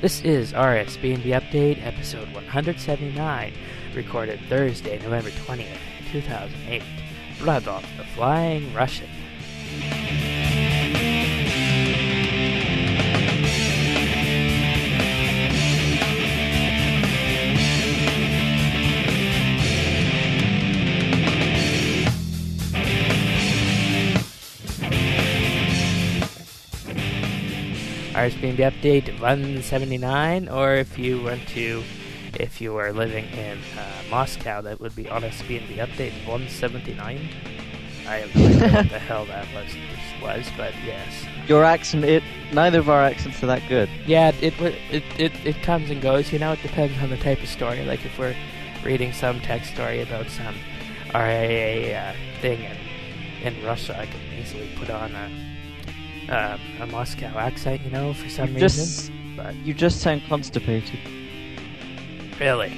This is RSB&B Update, episode 179, recorded Thursday, November 20th, 2008. Rudolph the Flying Russian. RSB&B Update 179, or if you were living in Moscow, that would be RSB&B Update 179. I have no idea what the hell that was, but yes. Your accent, neither of our accents are that good. Yeah, it comes and goes, you know, it depends on the type of story. Like if we're reading some text story about some RIA thing in Russia, I can easily put on a Moscow accent, you know, for some reason. But you just sound constipated. Really?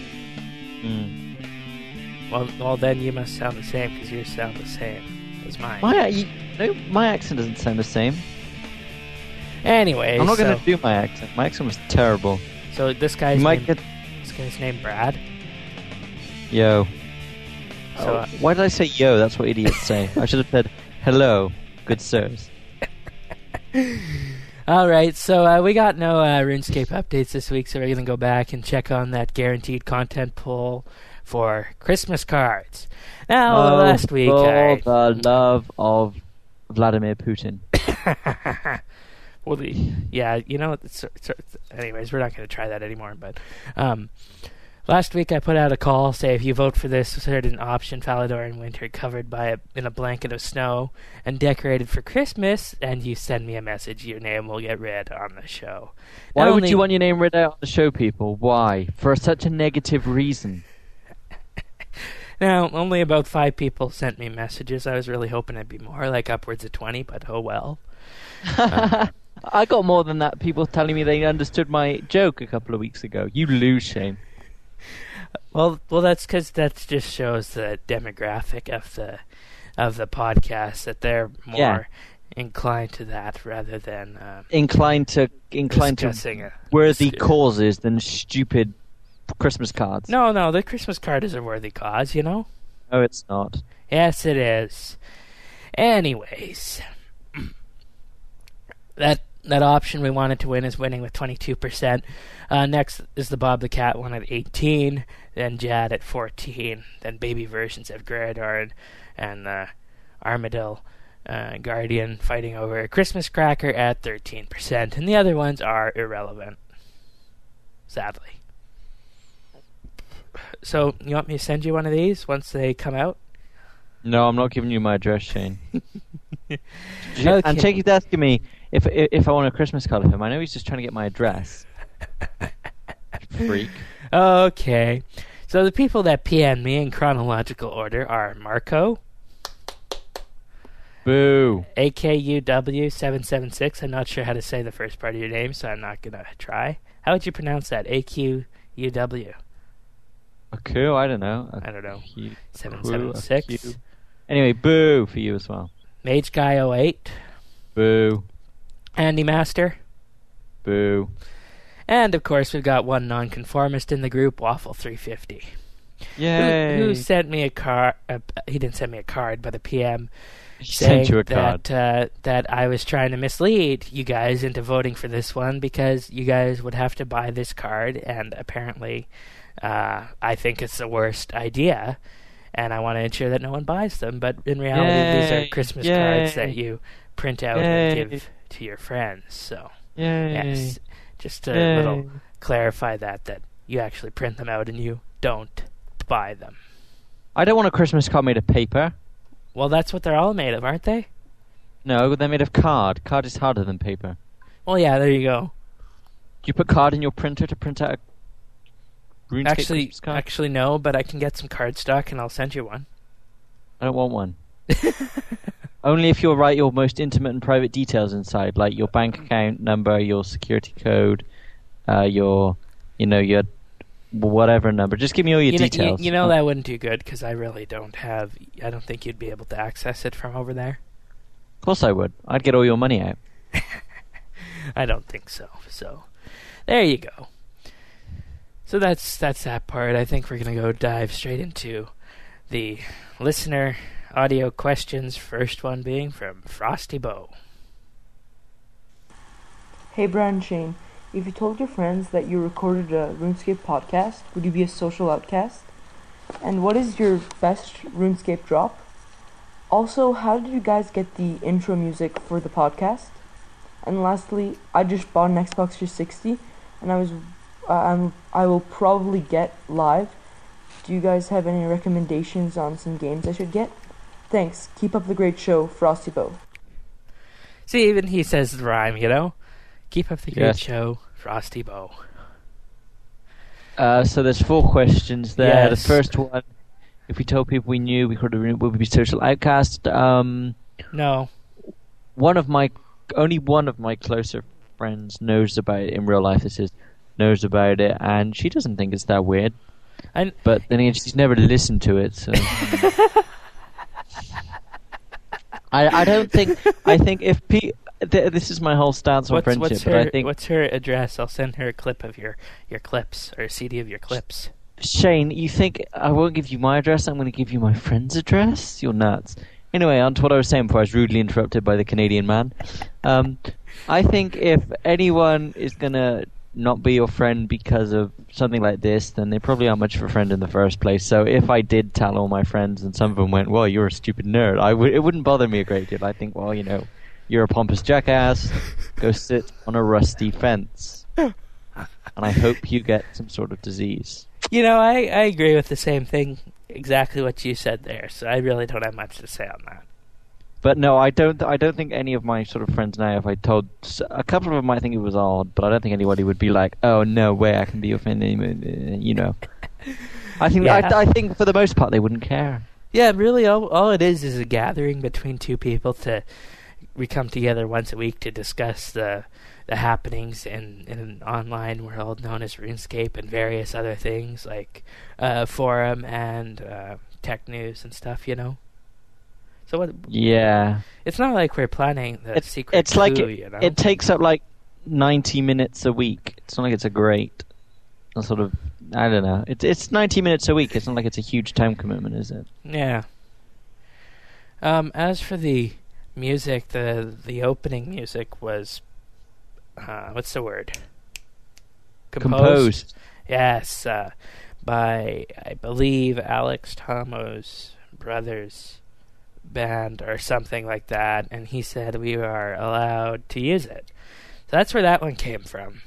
Mm. Well, then you must sound the same, because you sound the same as mine. My accent doesn't sound the same. Anyways, I'm not going to do my accent. My accent was terrible. So this guy's named Brad. Yo. So, why did I say yo? That's what idiots say. I should have said hello, good sirs. Alright, so we got no RuneScape updates this week, so we're going to go back and check on that guaranteed content poll for Christmas cards. Now, last week... For the love of Vladimir Putin. Well, yeah, you know, anyways, we're not going to try that anymore, but... last week I put out a call, say if you vote for this certain option, Falador in winter covered in a blanket of snow and decorated for Christmas, and you send me a message, your name will get read on the show. Why would you want your name read out on the show, people? Why? For such a negative reason. Now, only about 5 people sent me messages. I was really hoping it'd be more, like upwards of 20, but oh well. I got more than that, people telling me they understood my joke a couple of weeks ago. You lose, Shane. Well, that's because that just shows the demographic of the podcast, that they're more inclined to that rather than inclined to worthy causes than stupid Christmas cards. No, the Christmas card is a worthy cause, you know. No, it's not. Yes, it is. Anyways, that option we wanted to win is winning with 22%. Next is the Bob the Cat one at 18, then Jad at 14, then baby versions of Gradar and Armadillo Guardian fighting over a Christmas Cracker at 13%, and the other ones are irrelevant, sadly. So, you want me to send you one of these once they come out? No, I'm not giving you my address, Shane. Okay. And Shaky's asking me if I want a Christmas card of him. I know he's just trying to get my address. Freak. Okay. So the people that PM me in chronological order are Marco. Boo. AQUW776. I'm not sure how to say the first part of your name, so I'm not going to try. How would you pronounce that? AQUW. Cool, I don't know. I don't know. 776. Anyway, boo for you as well. Mage Guy 08. Boo. Andy Master. Boo. And of course, we've got one nonconformist in the group, Waffle 350. Yay! Who sent me a card? He didn't send me a card, but a PM. He sent you a card. That I was trying to mislead you guys into voting for this one because you guys would have to buy this card, and apparently, I think it's the worst idea, and I want to ensure that no one buys them. But in reality, these are Christmas cards that you print out and give to your friends. So, yes, just a little clarify that you actually print them out and you don't buy them. I don't want a Christmas card made of paper. Well, that's what they're all made of, aren't they? No, they're made of card. Card is harder than paper. Well, yeah, there you go. Do you put card in your printer to print out a RuneScape Christmas card? Actually, no, but I can get some cardstock and I'll send you one. I don't want one. Only if you'll write your most intimate and private details inside, like your bank account number, your security code, your whatever number. Just give me all your details. You know that wouldn't do good because I really don't have. I don't think you'd be able to access it from over there. Of course I would. I'd get all your money out. I don't think so. So There you go. So that's that part. I think we're going to go dive straight into the listener audio questions. First one being from Frosty Bow. Hey Brad and Shane, if you told your friends that you recorded a RuneScape podcast, would you be a social outcast? And what is your best RuneScape drop? Also, how did you guys get the intro music for the podcast? And lastly, I just bought an Xbox 360, and I will probably get live. Do you guys have any recommendations on some games I should get? Thanks. Keep up the great show, Frosty Bow. See, even he says the rhyme, you know? Keep up the great show, Frosty Bow. So there's 4 questions there. Yes. The first one, if we told people we knew, would we be social outcast? No. Only one of my closer friends knows about it in real life. Knows about it, and she doesn't think it's that weird. But then again, she's never listened to it, so... I don't think... I think if this is my whole stance on friendship, but I think... What's her address? I'll send her a clip of your clips, or a CD of your clips. Shane, you think I won't give you my address, I'm going to give you my friend's address? You're nuts. Anyway, on to what I was saying before I was rudely interrupted by the Canadian man. I think if anyone is going to not be your friend because of something like this, then they probably aren't much of a friend in the first place. So if I did tell all my friends and some of them went, well, you're a stupid nerd, it wouldn't bother me a great deal. I think, well, you're a pompous jackass, go sit on a rusty fence. And I hope you get some sort of disease. I agree with the same thing, exactly what you said there, so I really don't have much to say on that. But no, I don't think any of my sort of friends now, if I told... A couple of them might think it was odd, but I don't think anybody would be like, oh, no way, I can be your friend, I think I think for the most part they wouldn't care. Yeah, really, all it is a gathering between two people we come together once a week to discuss the happenings in an online world known as RuneScape and various other things like forum and tech news and stuff, So what? Yeah, it's not like we're planning the secret. It's like it takes up like 90 minutes a week. It's not like it's a great sort of. I don't know. It's 90 minutes a week. It's not like it's a huge time commitment, is it? Yeah. As for the music, the opening music was what's the word? Composed. Yes, by I believe Alex Tomo's brothers band or something like that, and he said we are allowed to use it. So that's where that one came from.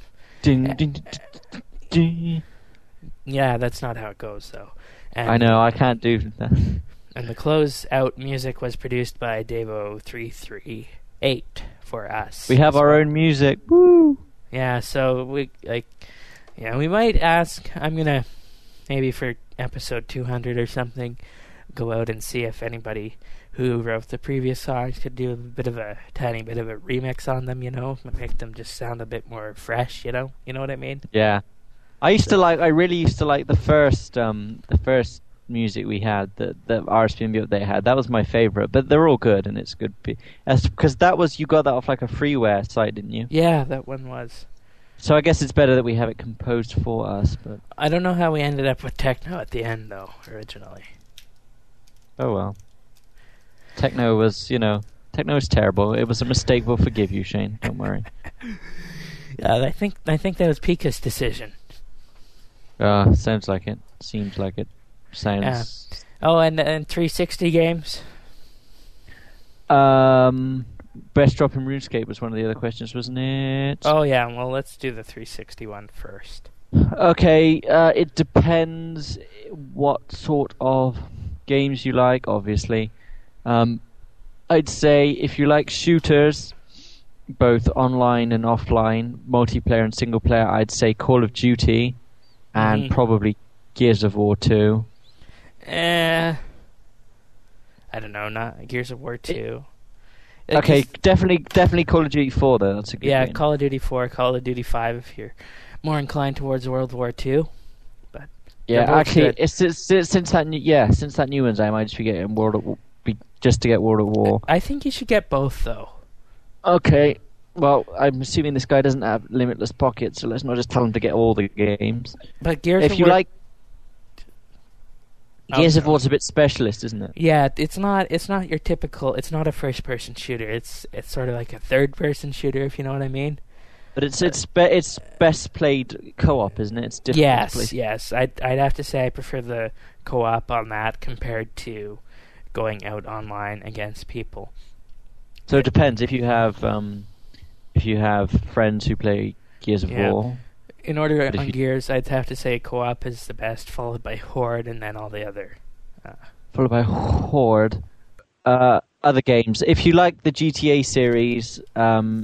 Yeah, that's not how it goes though. And, I know, I can't do that. And the close-out music was produced by Devo338 for us. We have our own music. Woo! Yeah, so we might ask. I'm gonna maybe for episode 200 or something go out and see if anybody who wrote the previous songs could do a tiny bit of a remix on them, make them just sound a bit more fresh, you know what I mean? Yeah. I really used to like the first music we had, the RSPN update had. That was my favorite, but they're all good and it's good because you got that off like a freeware site, didn't you? Yeah, that one was. So I guess it's better that we have it composed for us, but I don't know how we ended up with techno at the end though, originally. Oh well. Techno was terrible. It was a mistake. We'll forgive you, Shane. Don't worry. I think that was Pika's decision. Sounds like it. Seems like it. Sounds. Oh, and 360 games. Best drop in RuneScape was one of the other questions, wasn't it? Oh yeah. Well, let's do the 360 one first. Okay. It depends what sort of games you like, obviously. I'd say if you like shooters, both online and offline, multiplayer and single player, I'd say Call of Duty and probably Gears of War 2. I don't know, not Gears of War 2. Okay, definitely Call of Duty 4 though. That's a good game. Call of Duty 4, Call of Duty 5 if you're more inclined towards World War 2. But yeah, actually, since that new one's, I might just be getting just to get World at War. I think you should get both though. Okay, Well, I'm assuming this guy doesn't have limitless pockets, so let's not just tell him to get all the games. But Gears If of you War... like, Gears of War's a bit specialist, isn't it? Yeah, it's not your typical... It's not a first-person shooter. It's sort of like a third-person shooter, if you know what I mean. But it's best played co-op, isn't it? It's difficult to play. Yes. I'd have to say I prefer the co-op on that compared to going out online against people. So it depends if you have friends who play Gears of War. In order on Gears, I'd have to say co-op is the best, followed by Horde, and then all the other. Followed by Horde. Other games. If you like the GTA series, then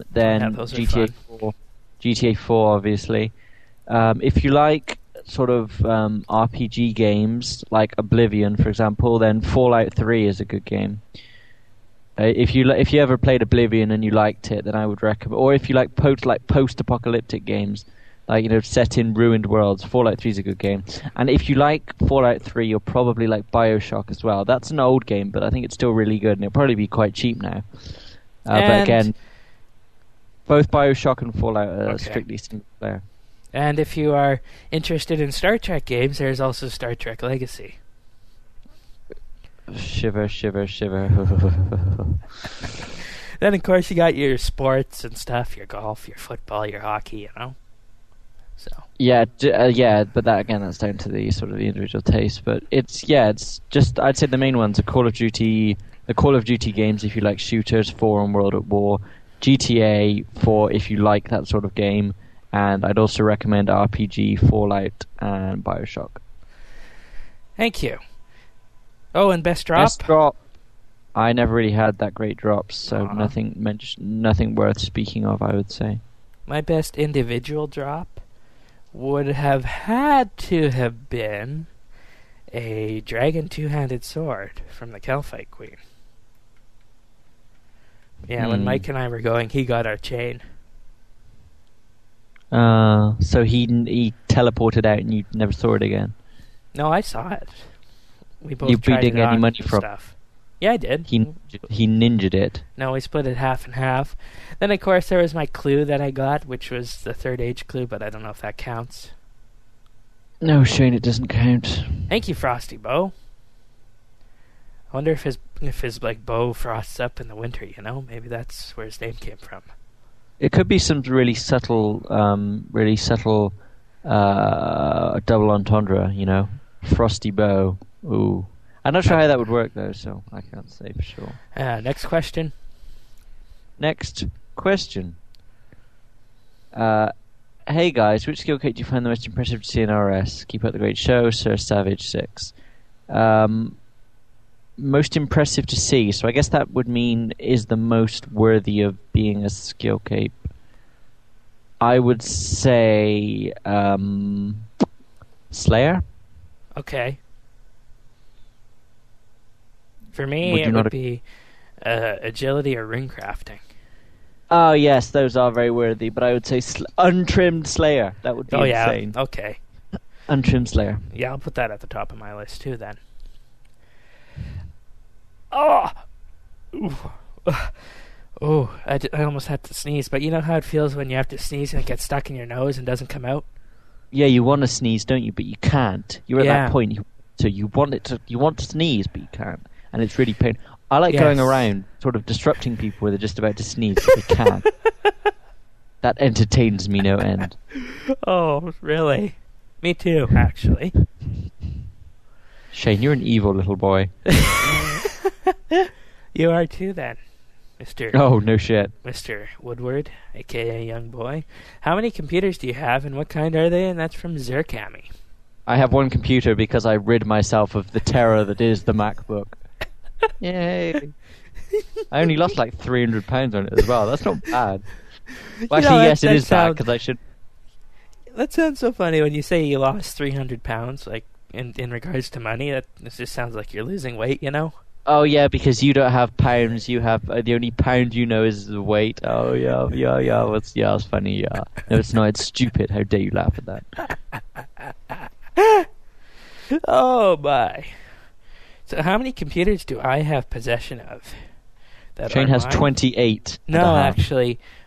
GTA 4, obviously. If you like sort of RPG games like Oblivion, for example, then Fallout 3 is a good game. If you ever played Oblivion and you liked it, then I would recommend. Or if you like post-apocalyptic games, like set in ruined worlds, Fallout 3 is a good game. And if you like Fallout 3, you'll probably like BioShock as well. That's an old game, but I think it's still really good, and it'll probably be quite cheap now. But again, both BioShock and Fallout are strictly single player. And if you are interested in Star Trek games, there's also Star Trek Legacy. Shiver, shiver, shiver. Then, of course, you got your sports and stuff, your golf, your football, your hockey, So yeah, but that's down to the sort of the individual taste. But it's just, I'd say the main ones are the Call of Duty games if you like shooters, 4 and World at War, GTA 4 if you like that sort of game, and I'd also recommend RPG, Fallout, and BioShock. Thank you. Oh, and best drop? Best drop. I never really had that great drops, so nothing worth speaking of, I would say. My best individual drop would have had to have been a dragon two-handed sword from the Kelphite Queen. Yeah, when Mike and I were going, he got our chain. So he teleported out and you never saw it again? No, I saw it. We both you tried didn't it get on any money and from stuff. Yeah, I did. He ninja'd it. No, we split it half and half. Then, of course, there was my clue that I got, which was the third age clue, but I don't know if that counts. No, Shane, it doesn't count. Thank you, Frosty Bow. I wonder if his bow frosts up in the winter. Maybe that's where his name came from. It could be some really subtle double entendre. Frosty Bow. Ooh. I'm not sure how that would work, though, so I can't say for sure. Next question. Hey guys, which skill kit do you find the most impressive to see in RS? Keep up the great show, Sir Savage 6. Most impressive to see, so I guess that would mean is the most worthy of being a skill cape. I would say Slayer. Okay. For me, it would be agility or rune crafting. Oh, yes, those are very worthy, but I would say untrimmed Slayer. That would be insane. Yeah, okay. Untrimmed Slayer. Yeah, I'll put that at the top of my list, too, then. Oh! Oh, I almost had to sneeze, but you know how it feels when you have to sneeze and it gets stuck in your nose and doesn't come out? Yeah, you want to sneeze, don't you? But you can't. You're at that point, so you want to sneeze, but you can't. And it's really painful. I like going around sort of disrupting people where they're just about to sneeze, but they can't. That entertains me no end. Oh, really? Me too, actually. Shane, you're an evil little boy. You are too, then, Mr. Oh, no shit. Mr. Woodward, a.k.a. Young Boy. How many computers do you have, and what kind are they? And that's from Zerkami. I have one computer because I rid myself of the terror that is the MacBook. Yay. I only lost like £300 on it as well. That's not bad. Well, actually, yes, it is bad because I should... That sounds so funny when you say you lost £300, like, in regards to money. That just sounds like you're losing weight, Oh, yeah, because you don't have pounds. You have... the only pound you know is the weight. Oh, yeah. It's funny, yeah. No, it's not. It's stupid. How dare you laugh at that? Oh, my. So how many computers do I have possession of? Shane has 28. No, actually,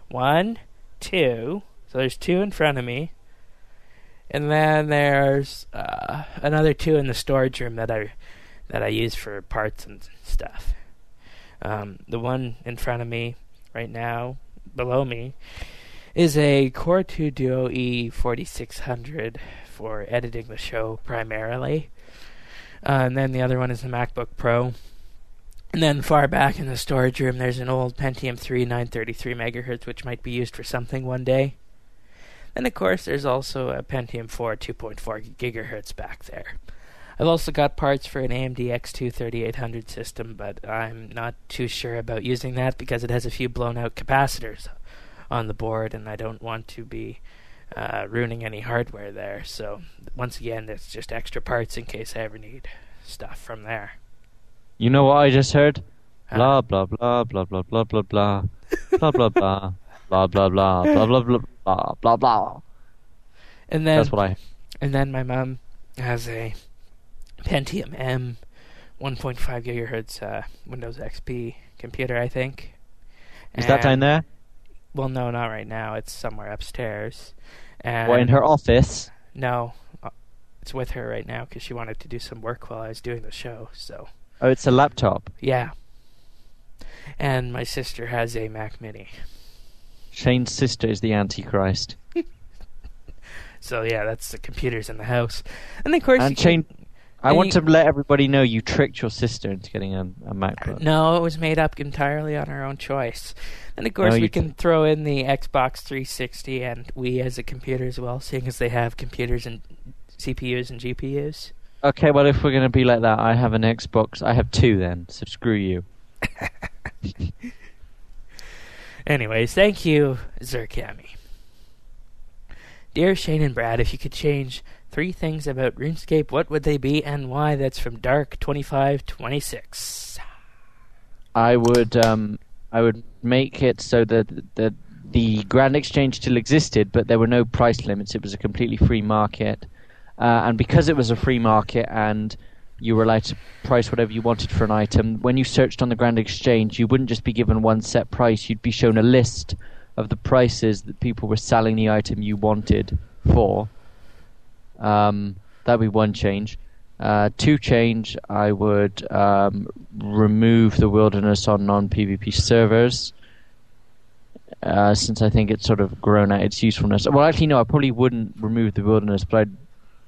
1, 2. So there's 2 in front of me. And then there's another 2 in the storage room that I use for parts and stuff. The one in front of me right now, below me, is a Core 2 Duo E4600 for editing the show primarily. And then the other one is the MacBook Pro. And then far back in the storage room, there's an old Pentium 3 933 megahertz, which might be used for something one day. And of course, there's also a Pentium 4 2.4 gigahertz back there. I've also got parts for an AMD X2 3800 system, but I'm not too sure about using that because it has a few blown out capacitors on the board, and I don't want to be ruining any hardware there. So once again, it's just extra parts in case I ever need stuff from there. You know what I just heard? Blah blah blah blah blah blah blah blah blah blah blah blah blah blah blah blah blah blah blah. And then that's what I. And then my mom has a Pentium M 1.5 gigahertz Windows XP computer, I think. Is that down there? Well, no, not right now. It's somewhere upstairs. And What, in her office? No, it's with her right now because she wanted to do some work while I was doing the show. So. Oh, it's a laptop. Yeah. And my sister has a Mac Mini. Shane's sister is the Antichrist. So yeah, that's the computers in the house. And of course, and Shane, I want to let everybody know you tricked your sister into getting a MacBook. No, it was made up entirely on her own choice. And of course, we can throw in the Xbox 360 and Wii as a computer as well, seeing as they have computers and CPUs and GPUs. Okay, well, if we're going to be like that, I have an Xbox. I have 2 then, so screw you. Anyways, thank you, Zerkami. Dear Shane and Brad, if you could change 3 things about RuneScape, what would they be and why? That's from Dark2526. I would make it so that the Grand Exchange still existed, but there were no price limits. It was a completely free market. And because it was a free market and you were allowed to price whatever you wanted for an item, when you searched on the Grand Exchange, you wouldn't just be given one set price. You'd be shown a list of the prices that people were selling the item you wanted for. That'd be one change. 2 change, I would remove the wilderness on non-PvP servers. Since I think it's sort of grown out its usefulness. Well, actually, no, I probably wouldn't remove the wilderness, but I'd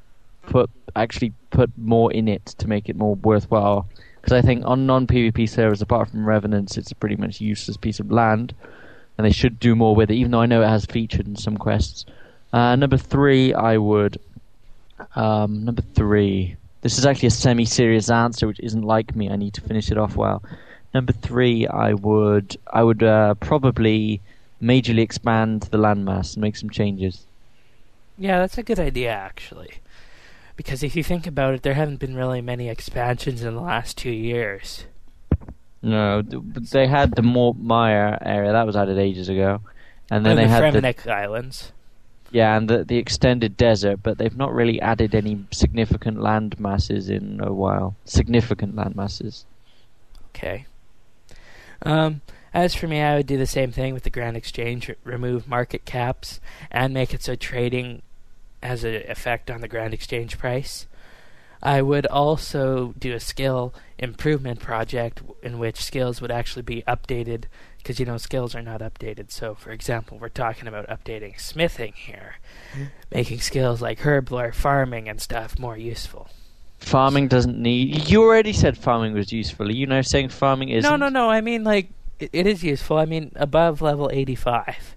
put more in it to make it more worthwhile. Because I think on non-PvP servers, apart from Revenants, it's a pretty much useless piece of land, and they should do more with it, even though I know it has featured in some quests. Number 3, I would... number 3... This is actually a semi-serious answer, which isn't like me. I need to finish it off well. Number 3, I would probably majorly expand the landmass and make some changes. Yeah, that's a good idea, actually. Because if you think about it, there haven't been really many expansions in the last 2 years. No, they had the Mort Mire area. That was added ages ago. And then they had Fremenic Islands. Yeah, and the extended desert, but they've not really added any significant land masses in a while. Significant land masses. Okay. As for me, I would do the same thing with the Grand Exchange, remove market caps, and make it so trading has an effect on the Grand Exchange price. I would also do a skill improvement project in which skills would actually be updated, because, skills are not updated. So, for example, we're talking about updating smithing here, making skills like herblore, farming, and stuff more useful. Farming doesn't need... You already said farming was useful. Are you now saying farming isn't? No. I mean, it is useful. I mean, above level 85.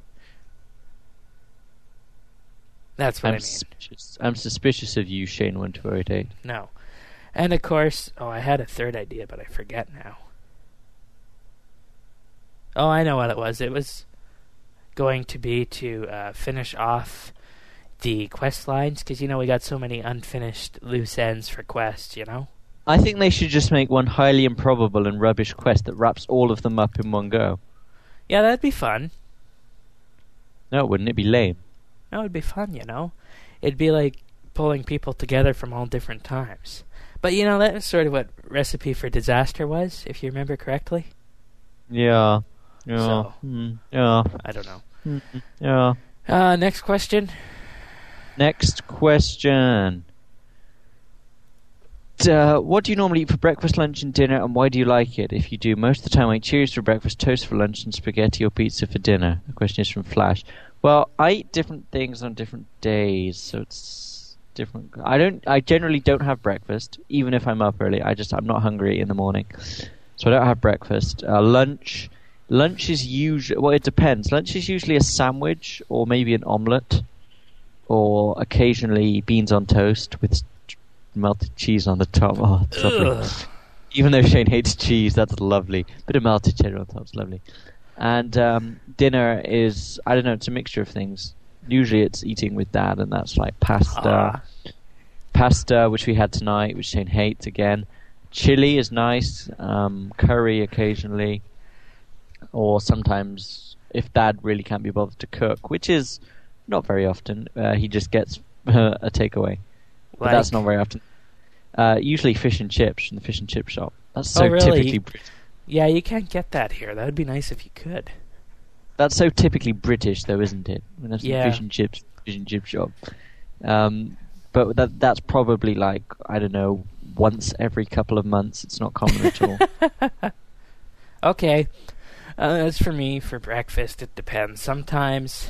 That's what I mean. I'm suspicious of you, Shane1288. No. And, of course... Oh, I had a third idea, but I forget now. Oh, I know what it was. It was going to be to finish off the quest lines, because, we got so many unfinished loose ends for quests, I think they should just make one highly improbable and rubbish quest that wraps all of them up in one go. Yeah, that'd be fun. No, wouldn't it be lame? No, it'd be fun, It'd be like pulling people together from all different times. But, that was sort of what Recipe for Disaster was, if you remember correctly. Yeah. So, Yeah. I don't know. Yeah. Next question. Next question. What do you normally eat for breakfast, lunch, and dinner, and why do you like it? If you do, most of the time I eat Cheerios for breakfast, toast for lunch, and spaghetti or pizza for dinner. The question is from Flash. Well, I eat different things on different days, so it's different. I generally don't have breakfast, even if I'm up early. I'm not hungry in the morning, so I don't have breakfast. Lunch is usually, well, it depends. Lunch is usually a sandwich or maybe an omelette, or occasionally beans on toast with melted cheese on the top. Oh, it's lovely. Even though Shane hates cheese, that's lovely. Bit of melted cheddar on top is lovely. And dinner is, I don't know, it's a mixture of things. Usually it's eating with Dad, and that's like pasta, which we had tonight, which Shane hates again. Chili is nice. Curry occasionally, or sometimes if Dad really can't be bothered to cook, which is not very often, he just gets a takeaway. But that's not very often. Usually fish and chips from the fish and chip shop. That's so typically British. Yeah, you can't get that here. That would be nice if you could. That's so typically British, though, isn't it? I mean, that's the fish and chip shop. But that's probably like, I don't know, once every couple of months. It's not common at all. Okay. As for me, for breakfast, it depends. Sometimes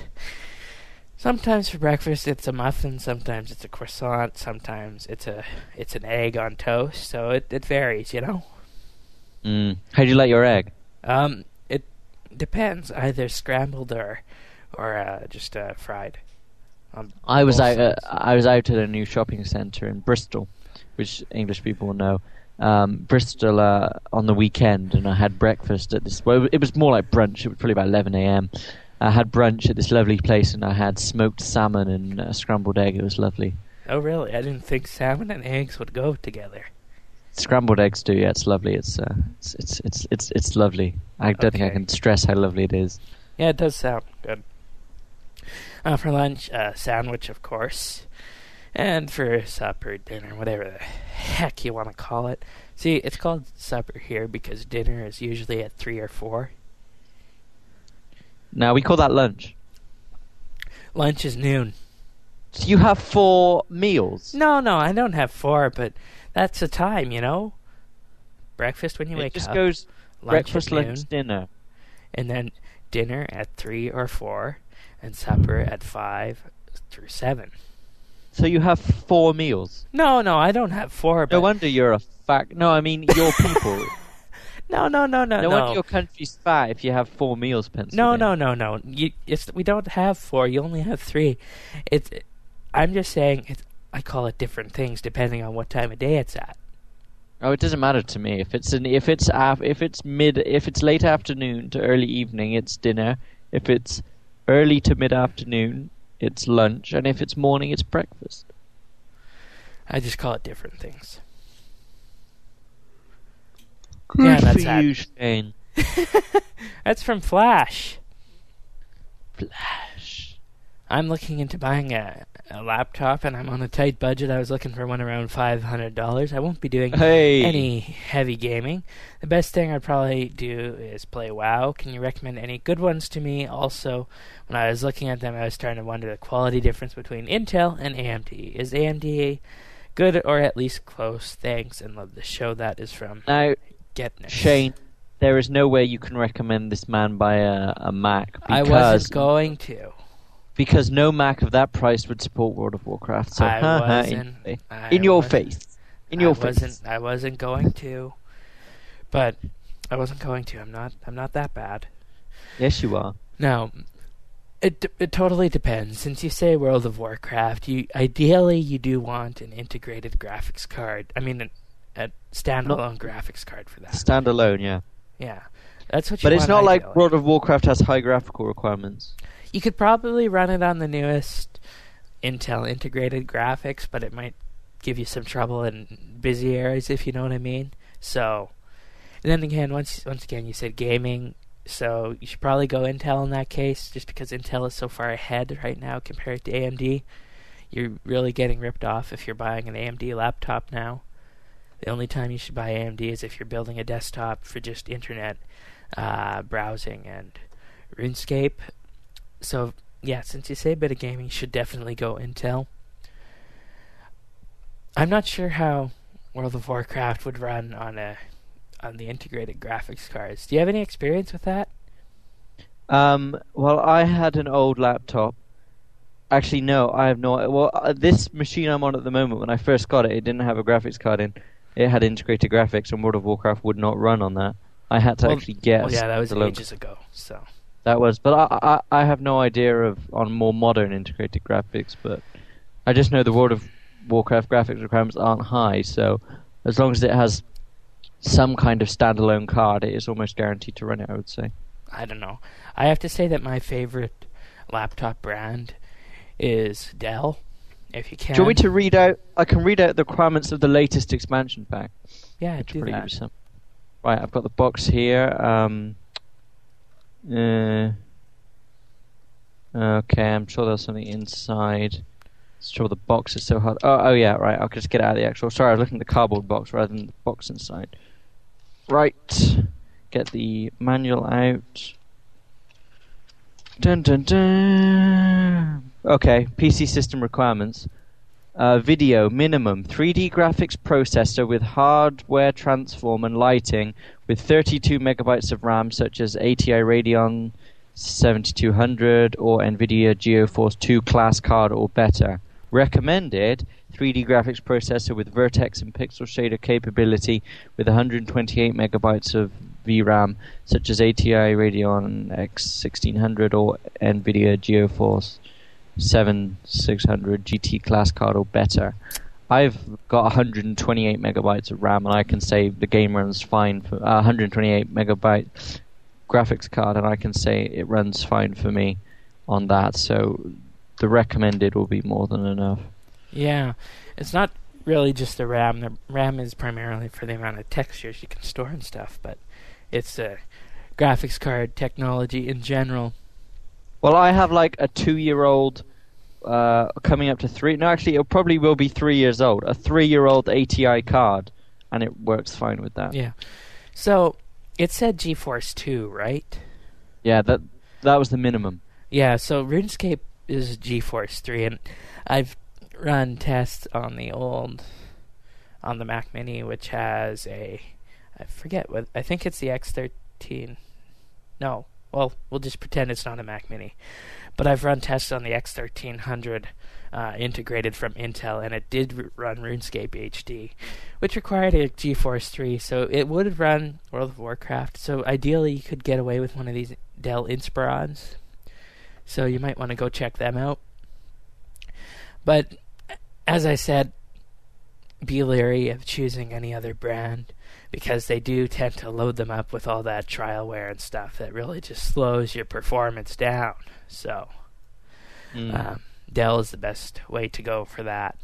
for breakfast it's a muffin, sometimes it's a croissant, sometimes it's an egg on toast, so it varies, you know? How do you like your egg? It depends, either scrambled or just fried. I was out at a new shopping centre in Bristol, which English people will know. Bristol on the weekend, and I had breakfast at this. Well, it was more like brunch. It was probably about 11 a.m. I had brunch at this lovely place, and I had smoked salmon and a scrambled egg. It was lovely. Oh, really? I didn't think salmon and eggs would go together. Scrambled eggs do, yeah. It's lovely. It's lovely. I don't think I can stress how lovely it is. Yeah, it does sound good. For lunch, sandwich, of course. And for supper, dinner, whatever the heck you want to call it. See, it's called supper here because dinner is usually at 3 or 4. Now, we call that lunch. Lunch is noon. So you have 4 meals? No, I don't have 4, but that's the time, you know? Breakfast when you wake up. It just goes breakfast, lunch, dinner. And then dinner at 3 or 4, and supper at 5 through 7. So you have 4 meals? No, I don't have 4. But no wonder you're a fat... No, I mean, your people... No. No wonder your country's fat if you have 4 meals penciled in. No. We don't have 4. You only have 3. I'm just saying. I call it different things depending on what time of day it's at. Oh, it doesn't matter to me. If it's late afternoon to early evening, it's dinner. If it's early to mid afternoon, it's lunch, and if it's morning, it's breakfast. I just call it different things. Good for you, Shane. That's from Flash. Flash. I'm looking into buying a laptop, and I'm on a tight budget. I was looking for one around $500. I won't be doing any heavy gaming. The best thing I'd probably do is play WoW. Can you recommend any good ones to me? Also, when I was looking at them, I was starting to wonder the quality difference between Intel and AMD. Is AMD good or at least close? Thanks, and love the show. That is from Getness. Shane, there is no way you can recommend this man buy a Mac. I wasn't going to. Because no Mac of that price would support World of Warcraft. So in your face. I wasn't going to. But I wasn't going to. I'm not that bad. Yes, you are. Now, it totally depends. Since you say World of Warcraft, ideally you do want an integrated graphics card. I mean, a standalone graphics card for that. Standalone, yeah. Yeah, that's what you want. But it's not ideally. like World of Warcraft has high graphical requirements. You could probably run it on the newest Intel integrated graphics, but it might give you some trouble in busy areas, if you know what I mean. So, and then again, once again, you said gaming, so you should probably go Intel in that case, just because Intel is so far ahead right now compared to AMD. You're really getting ripped off if you're buying an AMD laptop now. The only time you should buy AMD is if you're building a desktop for just internet browsing and RuneScape. So yeah, since you say a bit of gaming, you should definitely go Intel. I'm not sure how World of Warcraft would run on the integrated graphics cards. Do you have any experience with that? Well, I had an old laptop. Actually, no, I have no. Well, this machine I'm on at the moment, when I first got it, it didn't have a graphics card in. It had integrated graphics, and World of Warcraft would not run on that. I had to actually guess. Well, yeah, that was ages ago. So that was, but I have no idea on more modern integrated graphics. But I just know the World of Warcraft graphics requirements aren't high, so as long as it has some kind of standalone card, it is almost guaranteed to run it, I would say. I don't know. I have to say that my favorite laptop brand is Dell. If you can. Do you want me to read out? I can read out the requirements of the latest expansion pack. Yeah, do that. Right, I've got the box here. Okay, I'm sure there's something inside. Sure, the box is so hard. Oh yeah, right. I'll just get out of the actual. Sorry, I was looking at the cardboard box rather than the box inside. Right, get the manual out. Dun dun dun. Okay, PC system requirements. Video minimum 3D graphics processor with hardware transform and lighting with 32 megabytes of RAM, such as ATI Radeon 7200 or NVIDIA GeForce 2 class card or better. Recommended 3D graphics processor with vertex and pixel shader capability with 128 megabytes of VRAM, such as ATI Radeon X1600 or NVIDIA GeForce 7600 GT class card or better. I've got 128 megabytes of RAM, and I can say the game runs fine for 128 megabyte graphics card, and I can say it runs fine for me on that. So the recommended will be more than enough. Yeah, it's not really just the RAM. The RAM is primarily for the amount of textures you can store and stuff, but it's a graphics card technology in general. Well, I have like a 2-year-old coming up to 3. No, actually, it probably will be 3 years old. A 3-year-old ATI card, and it works fine with that. Yeah. So it said GeForce 2, right? Yeah, that was the minimum. Yeah. So RuneScape is GeForce 3, and I've run tests on the Mac Mini, which has I think it's the X13. No. Well, we'll just pretend it's not a Mac Mini. But I've run tests on the X1300 integrated from Intel, and it did run RuneScape HD, which required a GeForce 3, so it would run World of Warcraft. So ideally, you could get away with one of these Dell Inspirons. So you might want to go check them out. But as I said, be leery of choosing any other brand, because they do tend to load them up with all that trialware and stuff that really just slows your performance down. So Dell is the best way to go for that.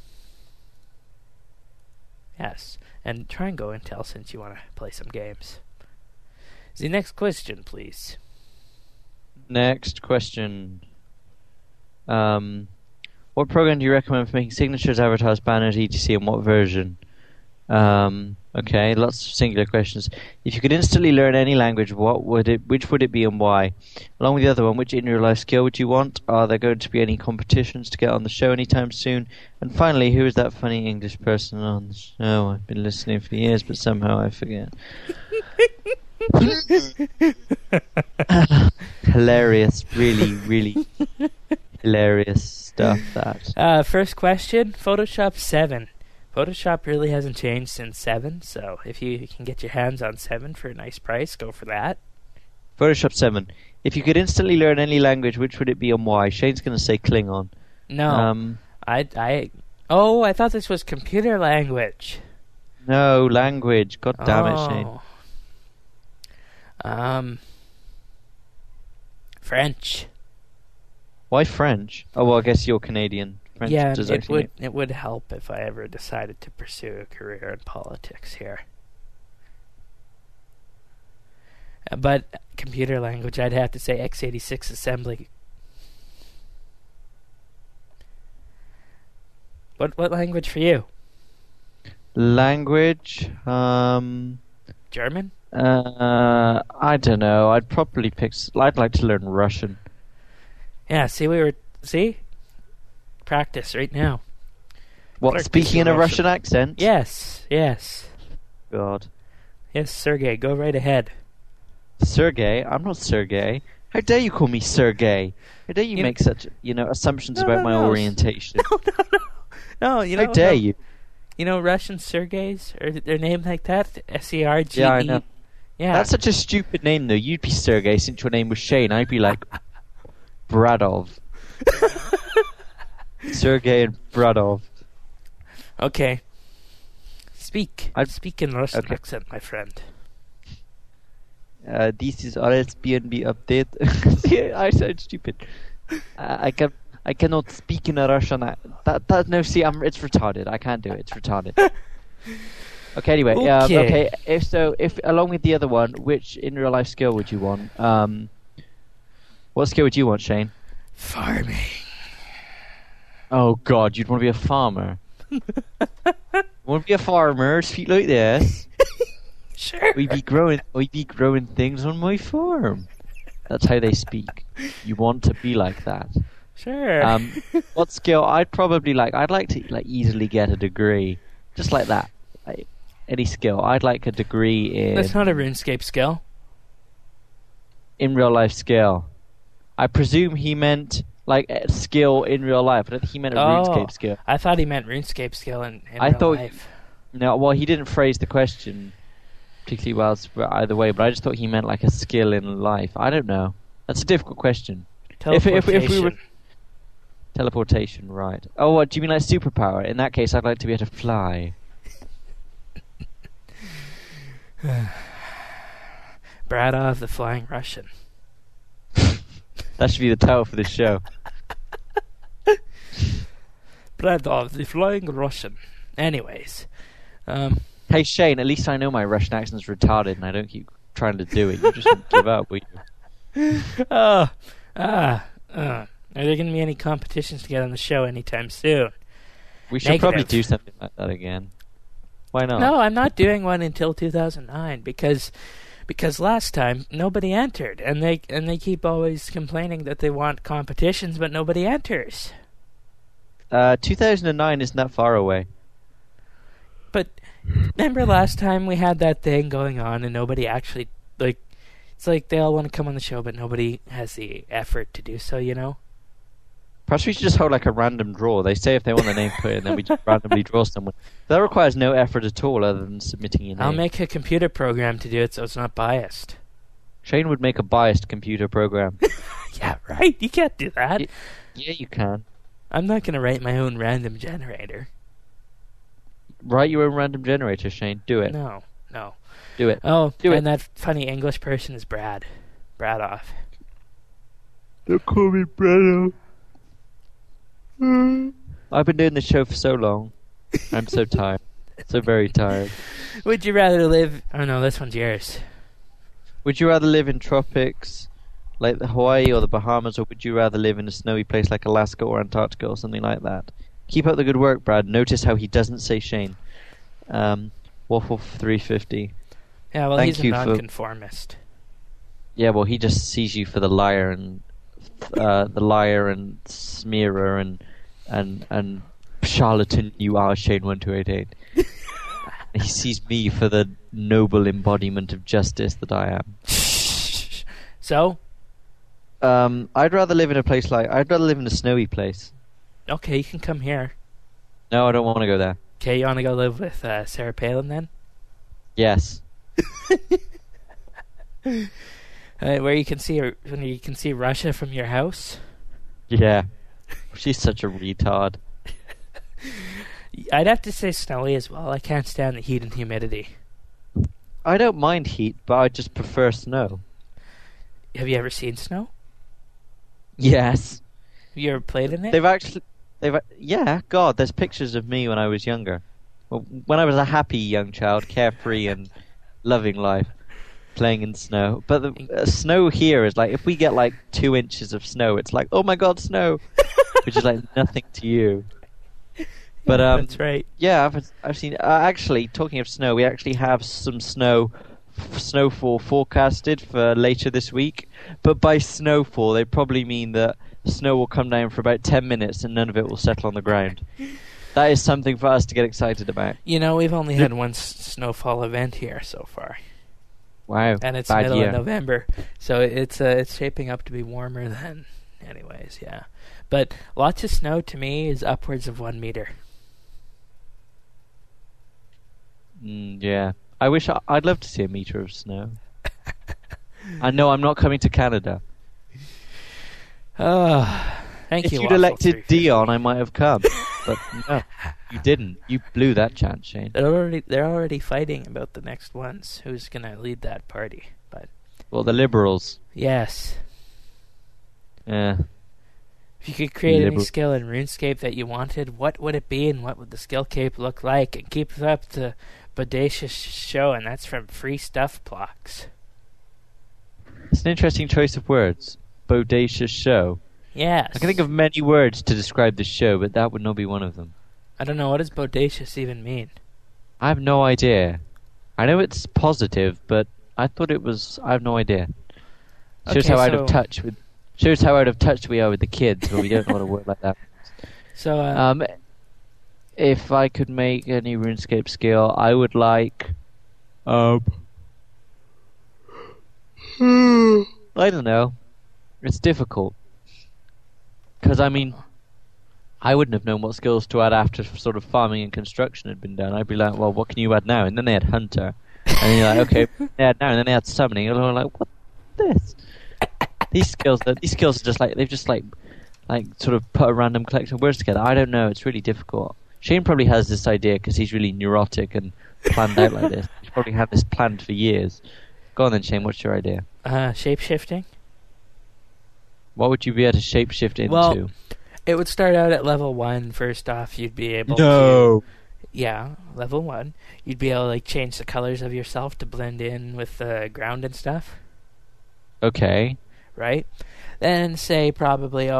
Yes, and try and go Intel since you want to play some games. The next question, please. Next question. What program do you recommend for making signatures, avatars, banners, etc., and what version? Okay, lots of singular questions. If you could instantly learn any language, which would it be and why? Along with the other one, which in real life skill would you want? Are there going to be any competitions to get on the show anytime soon? And finally, who is that funny English person on the show? I've been listening for years, but somehow I forget. Hilarious, really, really hilarious stuff, that. First question, Photoshop 7. Photoshop really hasn't changed since 7, so if you can get your hands on 7 for a nice price, go for that. Photoshop 7. If you could instantly learn any language, which would it be and why? Shane's going to say Klingon. No. I thought this was computer language. No, language. God damn it, Shane. French. Why French? Oh, well, I guess you're Canadian. French yeah, it would help if I ever decided to pursue a career in politics here. But computer language, I'd have to say x86 assembly. What language for you? Language? German? I don't know. I'd like to learn Russian. Yeah, see? Practice right now. What, Practice speaking in your a Russian accent? Yes. God. Yes, Sergey, go right ahead. Sergey? I'm not Sergey. How dare you call me Sergey? How dare you make such, assumptions about my orientation? No, How dare you? You know Russian Sergeys? Or they're named like that? S-E-R-G-E? Yeah, I know. Yeah. That's such a stupid name, though. You'd be Sergey since your name was Shane. I'd be like Bradov. Sergey and Bradov. Okay. Speak in Russian accent, my friend. This is RSBNB update. See, I sound stupid. I cannot speak in a Russian. It's retarded. I can't do it. It's retarded. Okay. Anyway, okay. If along with the other one, which in real life skill would you want? What skill would you want, Shane? Farming. Oh God, you'd want to be a farmer. Want to be a farmer? Speak like this. Sure. We'd be growing things on my farm. That's how they speak. You want to be like that. Sure. What skill? I'd like to easily get a degree, just like that. Any skill. I'd like a degree in. That's not a RuneScape skill. In real life skill. I presume he meant a skill in real life. I don't think he meant a RuneScape skill. I thought he meant RuneScape skill in real life. No, well, he didn't phrase the question particularly well either way, but I just thought he meant like a skill in life. I don't know. That's a difficult question. Teleportation. If we were teleportation, right? Oh, what do you mean, like superpower? In that case, I'd like to be able to fly. Bradov, the Flying Russian. That should be the title for this show. Bradov, the Flying Russian. Anyways. Hey Shane, at least I know my Russian accent's retarded and I don't keep trying to do it. You just won't give up, will you? Are there going to be any competitions to get on the show anytime soon? We should probably do something like that again. Why not? No, I'm not doing one until 2009 because last time nobody entered, and they keep always complaining that they want competitions, but nobody enters. 2009 isn't that far away. But remember last time we had that thing going on, and nobody actually it's like they all want to come on the show, but nobody has the effort to do so. Perhaps we should just hold like a random draw. They say if they want the name put in, then we just randomly draw someone. That requires no effort at all other than submitting your name. I'll make a computer program to do it so it's not biased. Shane would make a biased computer program. Yeah, right? You can't do that. Yeah, you can. I'm not going to write my own random generator. Write your own random generator, Shane. Do it. No. Do it. Oh, do and that funny English person is Brad. Bradov. Don't call me Bradov. I've been doing this show for so long. I'm so tired. So very tired. Would you rather live... Oh no, this one's yours. Would you rather live in tropics like the Hawaii or the Bahamas, or would you rather live in a snowy place like Alaska or Antarctica or something like that? Keep up the good work, Brad. Notice how he doesn't say Shane. Waffle 350. Yeah, well, Thank he's a you nonconformist. Yeah, well, he just sees you for the liar and smearer and charlatan you are, Shane 1288. He sees me for the noble embodiment of justice that I am. So? I'd rather live in a snowy place. Okay, you can come here. No, I don't want to go there. Okay, you want to go live with Sarah Palin then? Yes. Where you can see Russia from your house? Yeah. She's such a retard. I'd have to say snowy as well. I can't stand the heat and humidity. I don't mind heat, but I just prefer snow. Have you ever seen snow? Yes. Have you ever played in it? Yeah, God, there's pictures of me when I was younger. Well, when I was a happy young child, carefree and loving life, playing in snow. But the snow here is like, if we get like 2 inches of snow, it's like, oh my God, snow! Which is like nothing to you. But that's right. Yeah, I've seen. Actually, talking of snow, we actually have some snowfall forecasted for later this week. But by snowfall, they probably mean that snow will come down for about 10 minutes and none of it will settle on the ground. That is something for us to get excited about. You know, we've only had one snowfall event here so far. Wow. And it's bad middle year. of November, so it's shaping up to be warmer than. Anyways, yeah. But lots of snow to me is upwards of 1 meter. Yeah. I'd love to see a meter of snow. I know I'm not coming to Canada. Thank If you. you'd Waffle elected 350. Dion, I might have come. But no, you didn't. You blew that chance, Shane. They're already fighting about the next ones. Who's gonna lead that party? But Well, the Liberals. yes, Yeah. if you could create any Liberal. skill in RuneScape that you wanted, what would it be, and what would the skill cape look like? And keep up the bodacious show, and that's from Free Stuff Blocks. It's an interesting choice of words. Bodacious show. Yes. I can think of many words to describe the show, but that would not be one of them. I don't know, what does bodacious even mean? I have no idea. I know it's positive, but I thought it was. I have no idea. Shows Okay, how out of so- touch with. Shows how out of touch we are with the kids when we don't know what a word like that. So, If I could make any RuneScape skill, I would like. I don't know. It's difficult. Because, I mean, I wouldn't have known what skills to add after sort of farming and construction had been done. I'd be like, well, what can you add now? And then they had Hunter. And then you're like, okay, they had now. And then they had Summoning. And I'm like, what this? These skills are just like, they've just like sort of put a random collection of words together. I don't know. It's really difficult. Shane probably has this idea because he's really neurotic and planned out like this. He's probably had this planned for years. Go on then, Shane. What's your idea? shape-shifting? What would you be able to shapeshift into? Well, it would start out at level 1. First off, you'd be able to... Yeah, level 1. You'd be able to like change the colors of yourself to blend in with the ground and stuff, Okay. right? Then say probably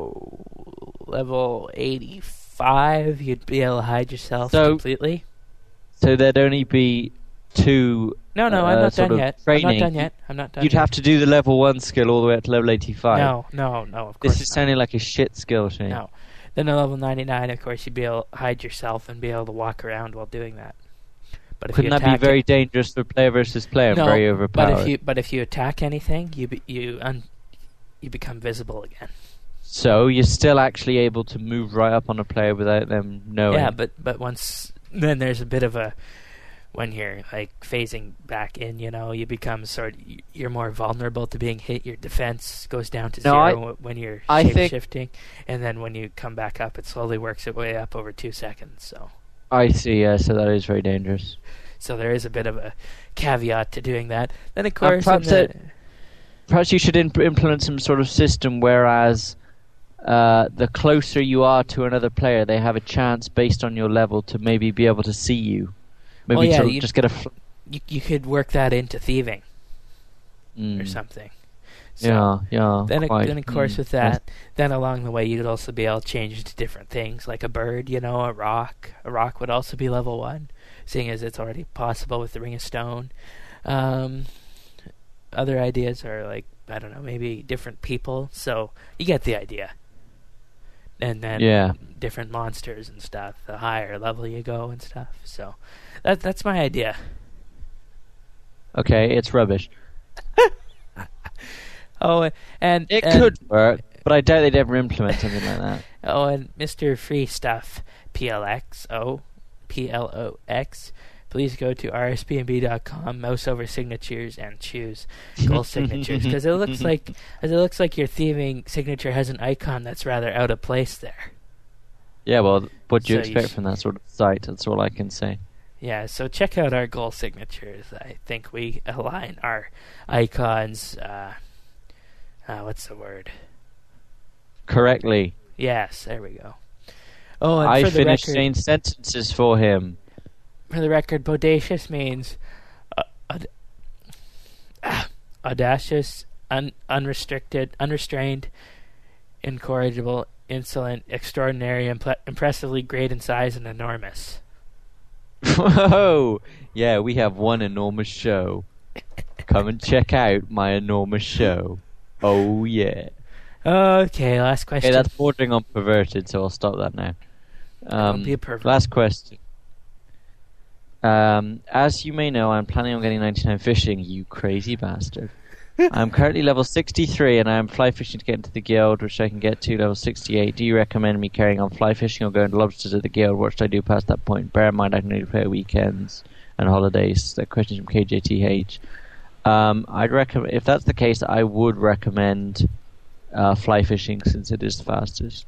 level 85, you'd be able to hide yourself completely. So there'd only be 2. No, I'm not sort done of yet. training. I'm not done You'd yet. have to do the level 1 skill all the way up to level 85. No, of course This is not. sounding like a shit skill, Shane. No. Then at level 99, of course, you'd be able to hide yourself and be able to walk around while doing that. But if Couldn't you that be attack very dangerous for player versus player and No, very overpowered? But if you attack anything, you become visible again. So you're still actually able to move right up on a player without them knowing. Yeah, but once then there's a bit of a when you're like phasing back in, you become you're more vulnerable to being hit. Your defense goes down to zero when you're shape-shifting, and then when you come back up, it slowly works its way up over 2 seconds. So I see. Yeah, so that is very dangerous. So there is a bit of a caveat to doing that. Then of course, perhaps you should implement some sort of system whereas the closer you are to another player, they have a chance based on your level to maybe be able to see you. Maybe just get a. You could work that into thieving or something. So yeah. Then of course with that, then along the way you could also be able to change it to different things, like a bird, a rock. A rock would also be level 1, seeing as it's already possible with the Ring of Stone. Other ideas are like, I don't know, maybe different people. So you get the idea. And then different monsters and stuff. The higher level you go and stuff. So that's my idea. Okay, it's rubbish. And it could work, but I doubt they'd ever implement something like that. Oh, and Mr. Free Stuff, PLOX, please go to rspnb.com, mouse over signatures, and choose gold signatures, because it looks like your thieving signature has an icon that's rather out of place there. Yeah, well, what do you expect from that sort of site? That's all I can say. Yeah, so check out our gold signatures. I think we align our icons. What's the word? Correctly. Yes, there we go. Oh, and I finished saying sentences for him. For the record, bodacious means audacious, unrestricted, unrestrained, incorrigible, insolent, extraordinary, impressively great in size, and enormous. Whoa! Yeah, we have one enormous show. Come and check out my enormous show. Oh, yeah. Okay, last question. Okay, that's bordering on perverted, so I'll stop that now. Don't be a pervert. Last question. As you may know, I'm planning on getting 99 fishing, you crazy bastard. I'm currently level 63 and I am fly fishing to get into the guild, which I can get to level 68. Do you recommend me carrying on fly fishing or going to lobsters at the guild? What should I do past that point? Bear in mind I can only play weekends and holidays. That question from KJTH. I'd recommend, if that's the case, I would recommend fly fishing since it is the fastest.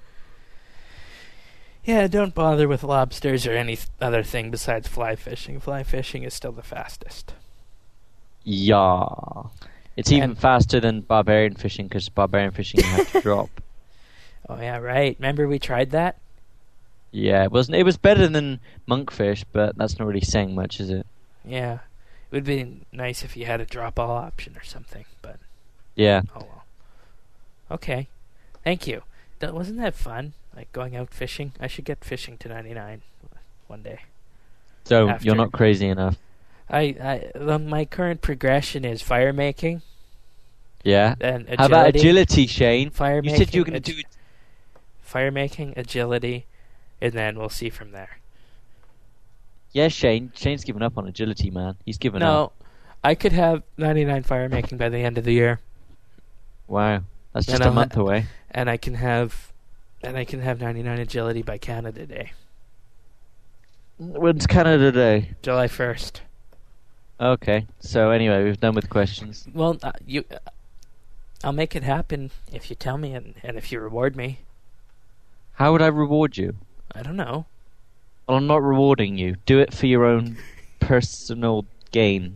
Yeah, don't bother with lobsters or any other thing besides fly fishing. Fly fishing is still the fastest. Yeah. It's even faster than barbarian fishing, because barbarian fishing you have to drop. Oh yeah, right. Remember we tried that? Yeah, it wasn't. It was better than monkfish, but that's not really saying much, is it? Yeah. It would be nice if you had a drop all option or something, but yeah. Oh well. Okay. Thank you. Wasn't that fun? Like going out fishing? I should get fishing to 99 one day. So you're not crazy enough. My current progression is fire making. Yeah. And agility. How about agility, Shane? Fire you making, said you were going to do it. Fire making, agility, and then we'll see from there. Yeah, Shane. Shane's given up on agility, man. He's given up. No, I could have 99 fire making by the end of the year. Wow, that's just a month away. And I can have 99 agility by Canada Day. When's Canada Day? July 1st. Okay. So anyway, we've done with questions. Well, I'll make it happen if you tell me and if you reward me. How would I reward you? I don't know. Well, I'm not rewarding you. Do it for your own personal gain.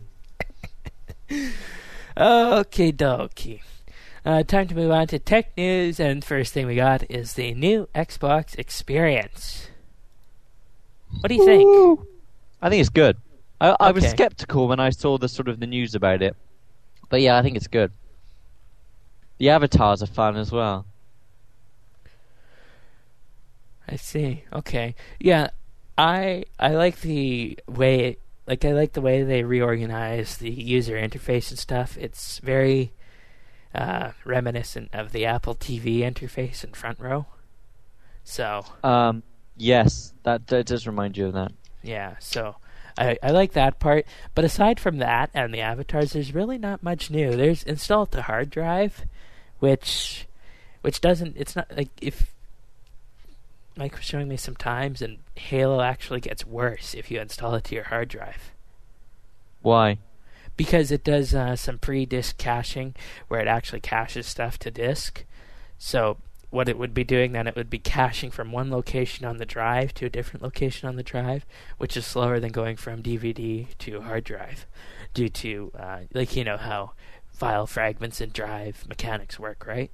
Okay, dokie. Time to move on to tech news, and first thing we got is the new Xbox Experience. What do you think? I think it's good. I was skeptical when I saw the news about it, but yeah, I think it's good. The avatars are fun as well. I see. Okay. Yeah, I like the way they reorganize the user interface and stuff. It's very reminiscent of the Apple TV interface in Front Row. So. Yes, that does remind you of that. Yeah. So. I like that part, but aside from that and the avatars, there's really not much new. There's install to hard drive, which doesn't. It's not like if Mike was showing me some times, and Halo actually gets worse if you install it to your hard drive. Why? Because it does some pre-disk caching, where it actually caches stuff to disk. So what it would be doing then, it would be caching from one location on the drive to a different location on the drive, which is slower than going from DVD to hard drive, due to how file fragments and drive mechanics work, right?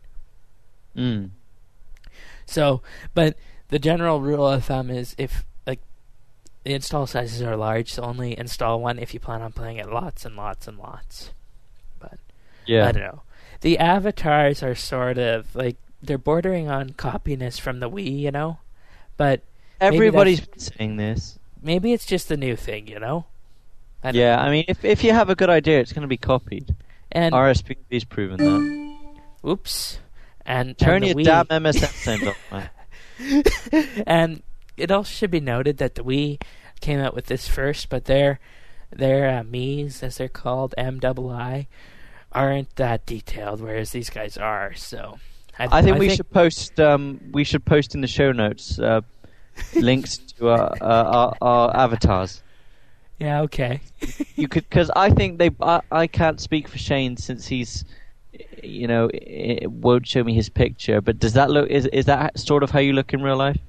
So, but the general rule of thumb is if the install sizes are large, so only install one if you plan on playing it lots and lots and lots. But yeah, I don't know. The avatars are sort of like, they're bordering on copiness from the Wii, but everybody's been saying this. Maybe it's just a new thing, I mean, if you have a good idea, it's going to be copied. And RSPB's proven that. Oops. And turn your damn MSN sounds off, man. And it also should be noted that the Wii came out with this first, but their Mii's, as they're called, MII, aren't that detailed, whereas these guys are. So I think we should post. We should post in the show notes links to our avatars. Yeah. Okay. You could, because I think I can't speak for Shane since he's, it won't show me his picture. But does that look? Is that sort of how you look in real life?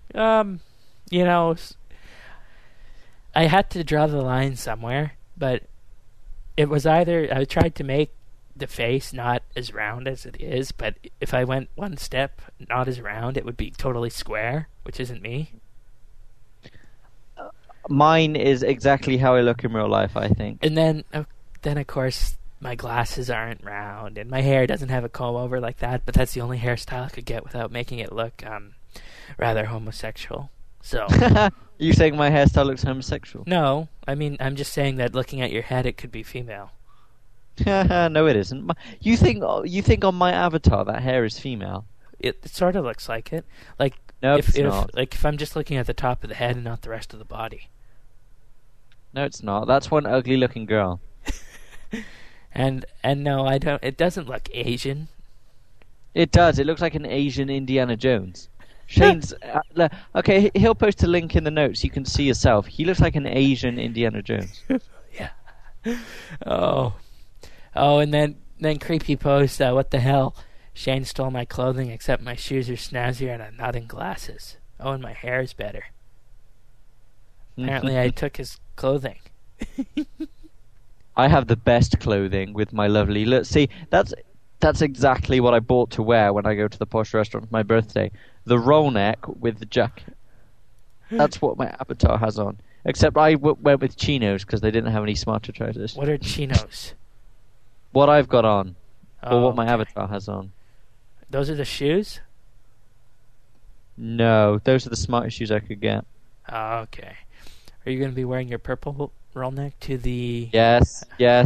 I had to draw the line somewhere, but it was either I tried to make the face not as round as it is, but if I went one step not as round, it would be totally square, which isn't me. Mine is exactly how I look in real life, I think. And then of course, my glasses aren't round, and my hair doesn't have a comb over like that, but that's the only hairstyle I could get without making it look rather homosexual. So you saying my hairstyle looks homosexual? No, I mean, I'm just saying that looking at your head, it could be female. No, it isn't. You think on my avatar that hair is female? It sort of looks like it. Like No, if it's not. if I'm just looking at the top of the head and not the rest of the body. No, it's not. That's one ugly-looking girl. And no, I don't. It doesn't look Asian. It does. It looks like an Asian Indiana Jones. Shane's okay. He'll post a link in the notes. You can see yourself. He looks like an Asian Indiana Jones. Yeah. Oh, and then creepy post. What the hell? Shane stole my clothing, except my shoes are snazzier and I'm not in glasses. Oh, and my hair is better. Apparently, I took his clothing. I have the best clothing with my lovely. Look, see, that's exactly what I bought to wear when I go to the posh restaurant for my birthday. The roll neck with the jacket. That's what my avatar has on. Except I went with chinos because they didn't have any smarter trousers. What are chinos? What I've got on, or what my okay. avatar has on. Those are the shoes? No, those are the smartest shoes I could get. Oh, okay. Are you going to be wearing your purple roll neck to the... Yes.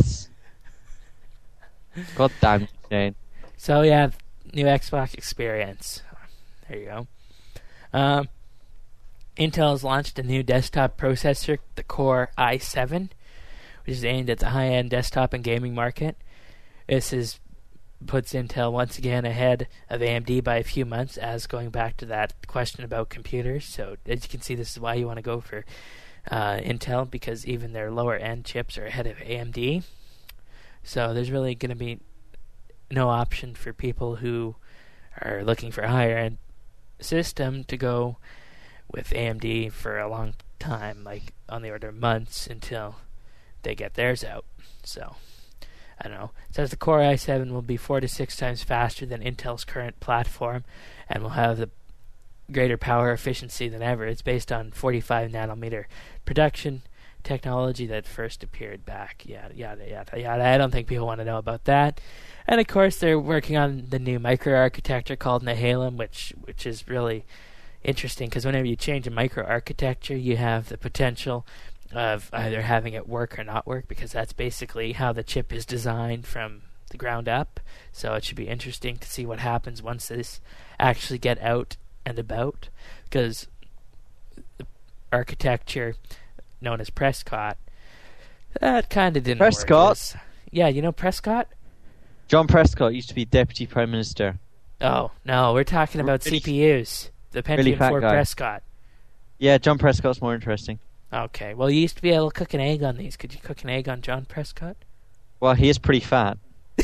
God damn you, Shane. So, yeah, new Xbox experience. There you go. Intel has launched a new desktop processor, the Core i7, which is aimed at the high-end desktop and gaming market. This puts Intel once again ahead of AMD by a few months, as going back to that question about computers. So, as you can see, this is why you want to go for Intel, because even their lower-end chips are ahead of AMD. So, there's really going to be no option for people who are looking for a higher-end system to go with AMD for a long time, like on the order of months until they get theirs out. So, I don't know. It says the Core i7 will be 4 to 6 times faster than Intel's current platform and will have the greater power efficiency than ever. It's based on 45 nanometer production technology that first appeared back. Yada, yada, yada, yada. I don't think people want to know about that. And of course, they're working on the new microarchitecture called Nehalem, which is really interesting because whenever you change a microarchitecture, you have the potential of either having it work or not work, because that's basically how the chip is designed from the ground up. So it should be interesting to see what happens once this actually get out and about, because the architecture known as Prescott, that kind of didn't work. Prescott? Yeah, you know Prescott? John Prescott used to be Deputy Prime Minister. Oh, no, we're talking about Really CPUs. The really Pentium fat 4 guy. Prescott. Yeah, John Prescott's more interesting. Okay, well, you used to be able to cook an egg on these. Could you cook an egg on John Prescott? Well, he is pretty fat.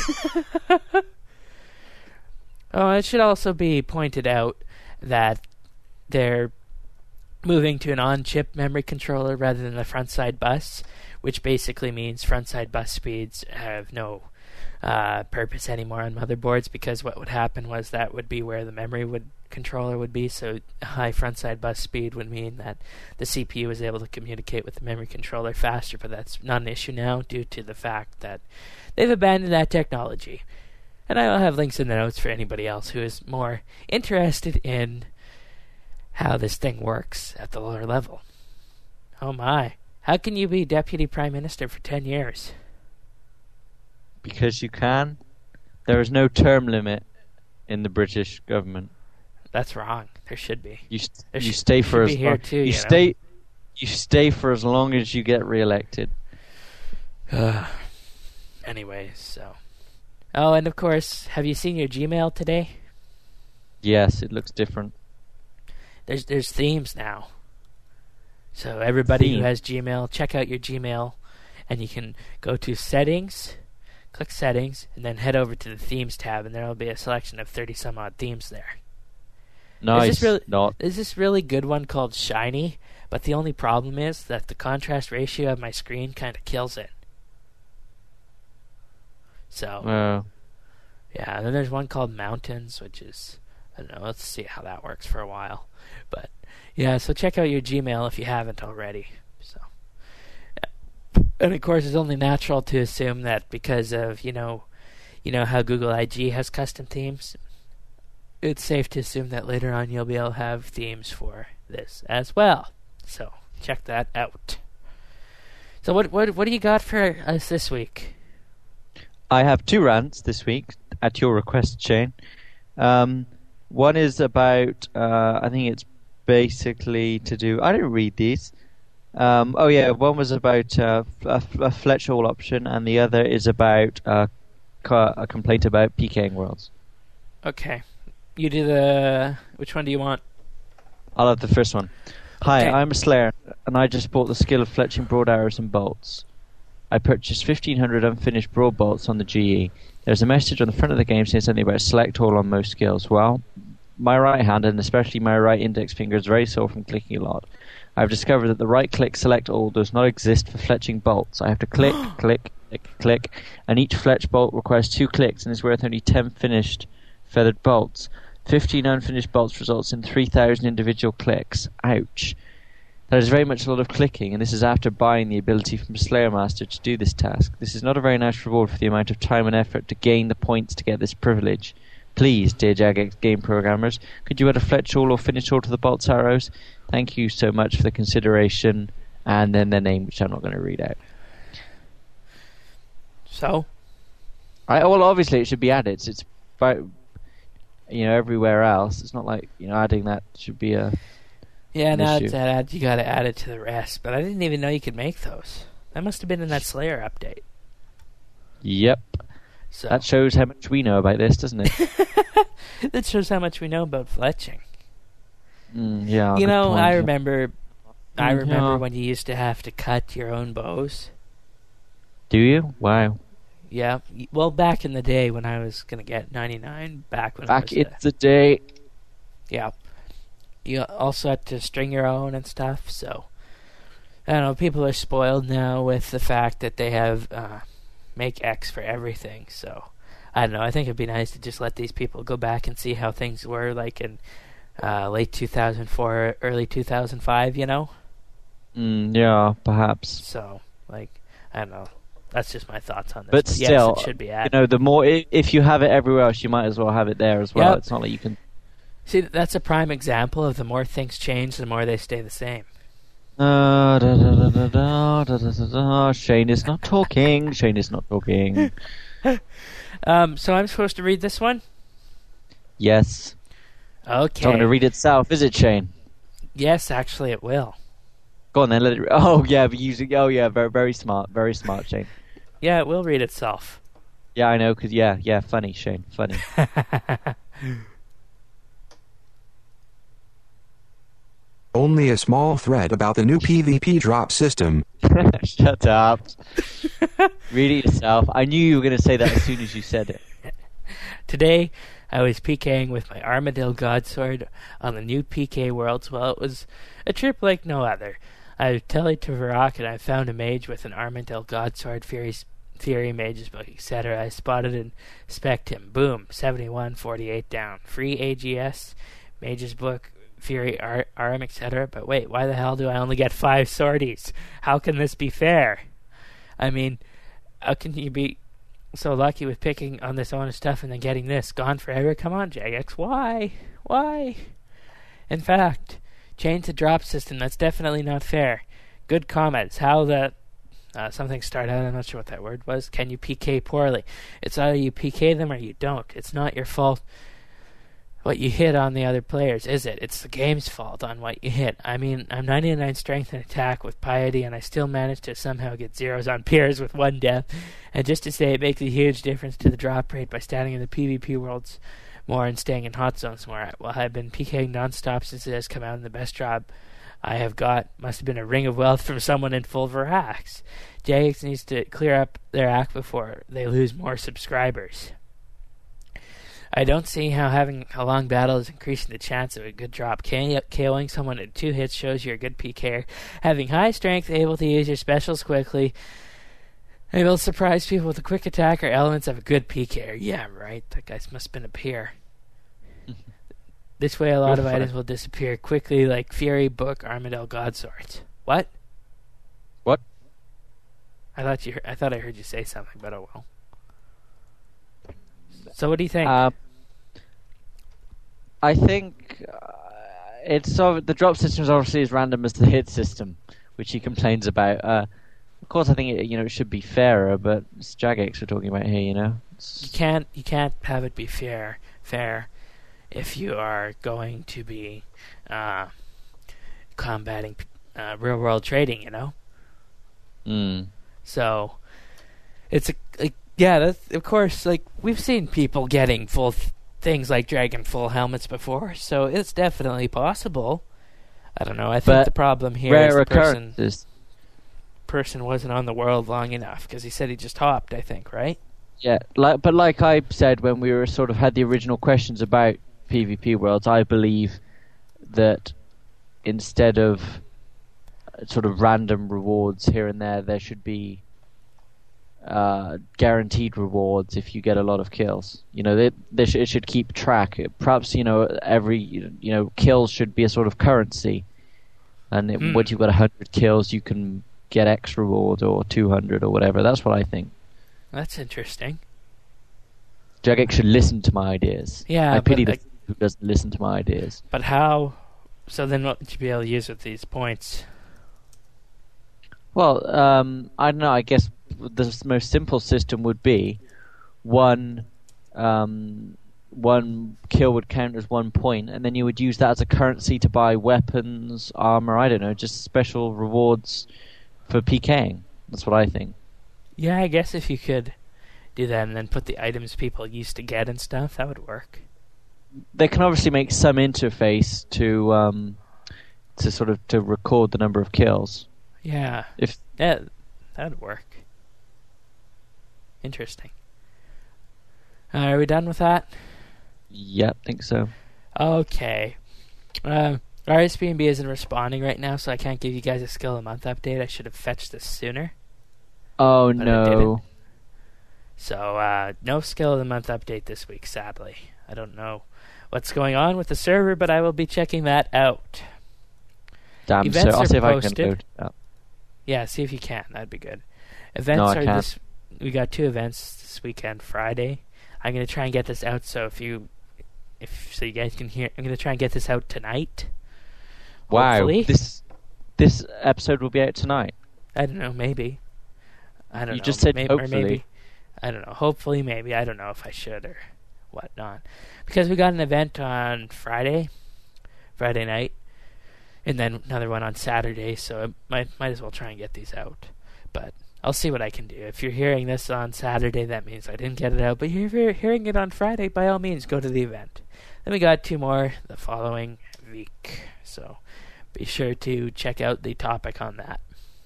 Oh, it should also be pointed out that they're moving to an on-chip memory controller rather than a front-side bus, which basically means front-side bus speeds have no purpose anymore on motherboards, because what would happen was that would be where the memory controller would be, so high front-side bus speed would mean that the CPU is able to communicate with the memory controller faster, but that's not an issue now due to the fact that they've abandoned that technology. And I will have links in the notes for anybody else who is more interested in how this thing works at the lower level. Oh my. How can you be Deputy Prime Minister for 10 years? Because you can. There is no term limit in the British government. That's wrong. There should be. You stay for as long. You stay for as long as you get re-elected. Anyways, so. Oh, and of course, have you seen your Gmail today? Yes, it looks different. There's themes now. So everybody who has Gmail, check out your Gmail, and you can go to Settings, click Settings, and then head over to the Themes tab, and there will be a selection of 30-some-odd themes there. Nice. There's this really good one called Shiny, but the only problem is that the contrast ratio of my screen kind of kills it. So, yeah, and then there's one called Mountains, which is, I don't know, let's see how that works for a while. But, yeah, so check out your Gmail if you haven't already. So, and of course, it's only natural to assume that because of, you know how Google IG has custom themes, it's safe to assume that later on you'll be able to have themes for this as well. So, check that out. So what do you got for us this week? I have 2 rants this week at your request, Shane. One is about, I think it's basically to do. I didn't read these. One was about a Fletch Hall option, and the other is about a complaint about PKing Worlds. Okay. You do the... Which one do you want? I'll have the first one. Hi, Okay. I'm a Slayer, and I just bought the skill of fletching broad arrows and bolts. I purchased 1,500 unfinished broad bolts on the GE. There's a message on the front of the game saying something about select all on most skills. Well, my right hand, and especially my right index finger, is very sore from clicking a lot. I've discovered that the right-click select all does not exist for fletching bolts. I have to click, click, click, click, and each fletch bolt requires 2 clicks and is worth only 10 finished feathered bolts. 15 unfinished bolts results in 3,000 individual clicks. Ouch. That is very much a lot of clicking, and this is after buying the ability from Slayer Master to do this task. This is not a very nice reward for the amount of time and effort to gain the points to get this privilege. Please, dear Jagex game programmers, could you add a fletch all or finish all to the bolts arrows? Thank you so much for the consideration, and then their name, which I'm not going to read out. So? Well, obviously it should be added. It's about, everywhere else. It's not like, adding that should be a... Yeah, now issue. it's added, you gotta add it to the rest. But I didn't even know you could make those. That must have been in that Slayer update. Yep. So That shows how much we know about this, doesn't it? that shows how much we know about fletching. Yeah. You good know, point. I remember Yeah. when you used to have to cut your own bows. Do you? Wow. Yeah. Well, back in the day when I was gonna get 99, back when I Back was in the day. yeah. You also had to string your own and stuff, so I don't know, people are spoiled now with the fact that they have make X for everything, so I don't know, I think it'd be nice to just let these people go back and see how things were like in late 2004, early 2005, Yeah, perhaps. So, like, I don't know. That's just my thoughts on this. But still, yes, it should be added. the more if you have it everywhere else, you might as well have it there as well. Yep. It's not like you can. See, that's a prime example of the more things change, the more they stay the same. Shane is not talking. Shane is not talking. So I'm supposed to read this one? Yes. Okay. It's not going to read itself, is it, Shane? Yes, actually it will. Go on then. Let it. Oh yeah, but using. Oh yeah, very very smart, Shane. Yeah, it will read itself. Yeah, I know. Cause yeah, funny, Shane, funny. Only a small thread about the new PvP drop system. Shut up. Read it yourself. I knew you were going to say that as soon as you said it. Today, I was PKing with my Armadale Godsword on the new PK Worlds. Well, it was a trip like no other. I tellied to Varrock and I found a mage with an Armadale Godsword, Fury Mage's Book, etc. I spotted and spec'd him. Boom, 71, 48 down. Free AGS, Mage's Book, Fury, RM, etc. But wait, why the hell do I only get 5 sorties? How can this be fair? I mean, how can you be so lucky with picking on this honest stuff and then getting this? Gone forever? Come on, Jagex. Why? Why? In fact, change the drop system. That's definitely not fair. Good comments. How the... something started out, I'm not sure what that word was. Can you PK poorly? It's either you PK them or you don't. It's not your fault what you hit on the other players, is it? It's the game's fault on what you hit. I mean, I'm 99 strength and attack with piety, and I still managed to somehow get zeros on peers with 1 death. And just to say, it makes a huge difference to the drop rate by standing in the PvP worlds more and staying in hot zones more. Well, I've been PKing non-stop since it has come out, and the best job I have got must have been a ring of wealth from someone in full Verax. JX needs to clear up their act before they lose more subscribers. I don't see how having a long battle is increasing the chance of a good drop. KOing someone in 2 hits shows you're a good PKer. Having high strength, able to use your specials quickly, able to surprise people with a quick attack are elements of a good PKer. Yeah, right. That guy must have been a peer. This way, a lot of items will disappear quickly, like Fury, Book, Armadale, Godswords. What? What? I thought I heard you say something, but oh well. So what do you think? I think the drop system is obviously as random as the hit system, which he complains about. course, I think it should be fairer, but it's Jagex we're talking about here. You can't have it be fair if you are going to be combating real world trading. So it's that's, of course, like we've seen people getting full things like Dragon full helmets before, so it's definitely possible. I don't know. I think the problem here is the person wasn't on the world long enough, because he said he just hopped, I think, right? Yeah, like I said when we were sort of had the original questions about PvP worlds, I believe that instead of sort of random rewards here and there should be guaranteed rewards if you get a lot of kills. It should keep track. Perhaps every kills should be a sort of currency, and once you've got 100 kills, you can get X reward or 200 or whatever. That's what I think. That's interesting. Jagex should listen to my ideas. Yeah, I pity the who doesn't listen to my ideas. But how? So then, what would you be able to use with these points? Well, I don't know. I guess the most simple system would be one kill would count as 1 point, and then you would use that as a currency to buy weapons, armor. I don't know, just special rewards for PKing. That's what I think. Yeah, I guess if you could do that and then put the items people used to get and stuff, that would work. They can obviously make some interface to record the number of kills. Yeah. That would work. Interesting. Are we done with that? Yep, think so. Okay. RSPNB isn't responding right now, so I can't give you guys a skill of the month update. I should have fetched this sooner. Oh, but no. I didn't. So, no skill of the month update this week, sadly. I don't know what's going on with the server, but I will be checking that out. Damn, Events I'll are see if posted. I can load it up. Yeah, see if you can. That'd be good. Events No, I are can't. we got 2 events this weekend, Friday. I'm going to try and get this out so so you guys can hear. I'm going to try and get this out tonight. Wow, Hopefully. this episode will be out tonight. I don't know, maybe. I don't know. You just said maybe, hopefully. Or maybe. I don't know. Hopefully, maybe. I don't know if I should or whatnot. Because we got an event on Friday night, and then another one on Saturday, so I might as well try and get these out. But I'll see what I can do. If you're hearing this on Saturday, that means I didn't get it out. But if you're hearing it on Friday, by all means, go to the event. Then we got 2 more the following week. So be sure to check out the topic on that.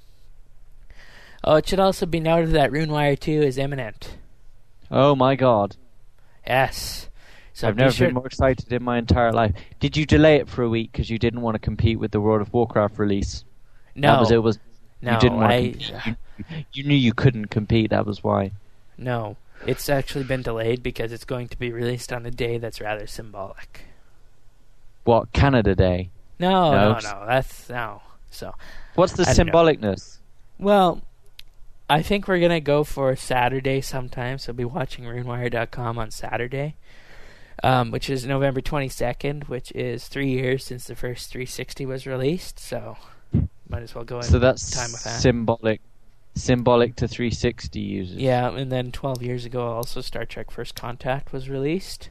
Oh, it should also be noted that RuneWire 2 is imminent. Oh my god. Yes. So I've never been more excited in my entire life. Did you delay it for a week because you didn't want to compete with the World of Warcraft release? No. You didn't want to compete. You knew you couldn't compete, that was why. No. It's actually been delayed because it's going to be released on a day that's rather symbolic. What, Canada Day? No. That's no. So what's the I don't know. symbolicness? Well, I think we're going to go for Saturday sometime, so be watching RuneWire.com on Saturday, which is November 22nd, which is 3 years since the first 360 was released, so might as well go in So that's time with that. symbolic to 360 users. Yeah, and then 12 years ago also Star Trek First Contact was released.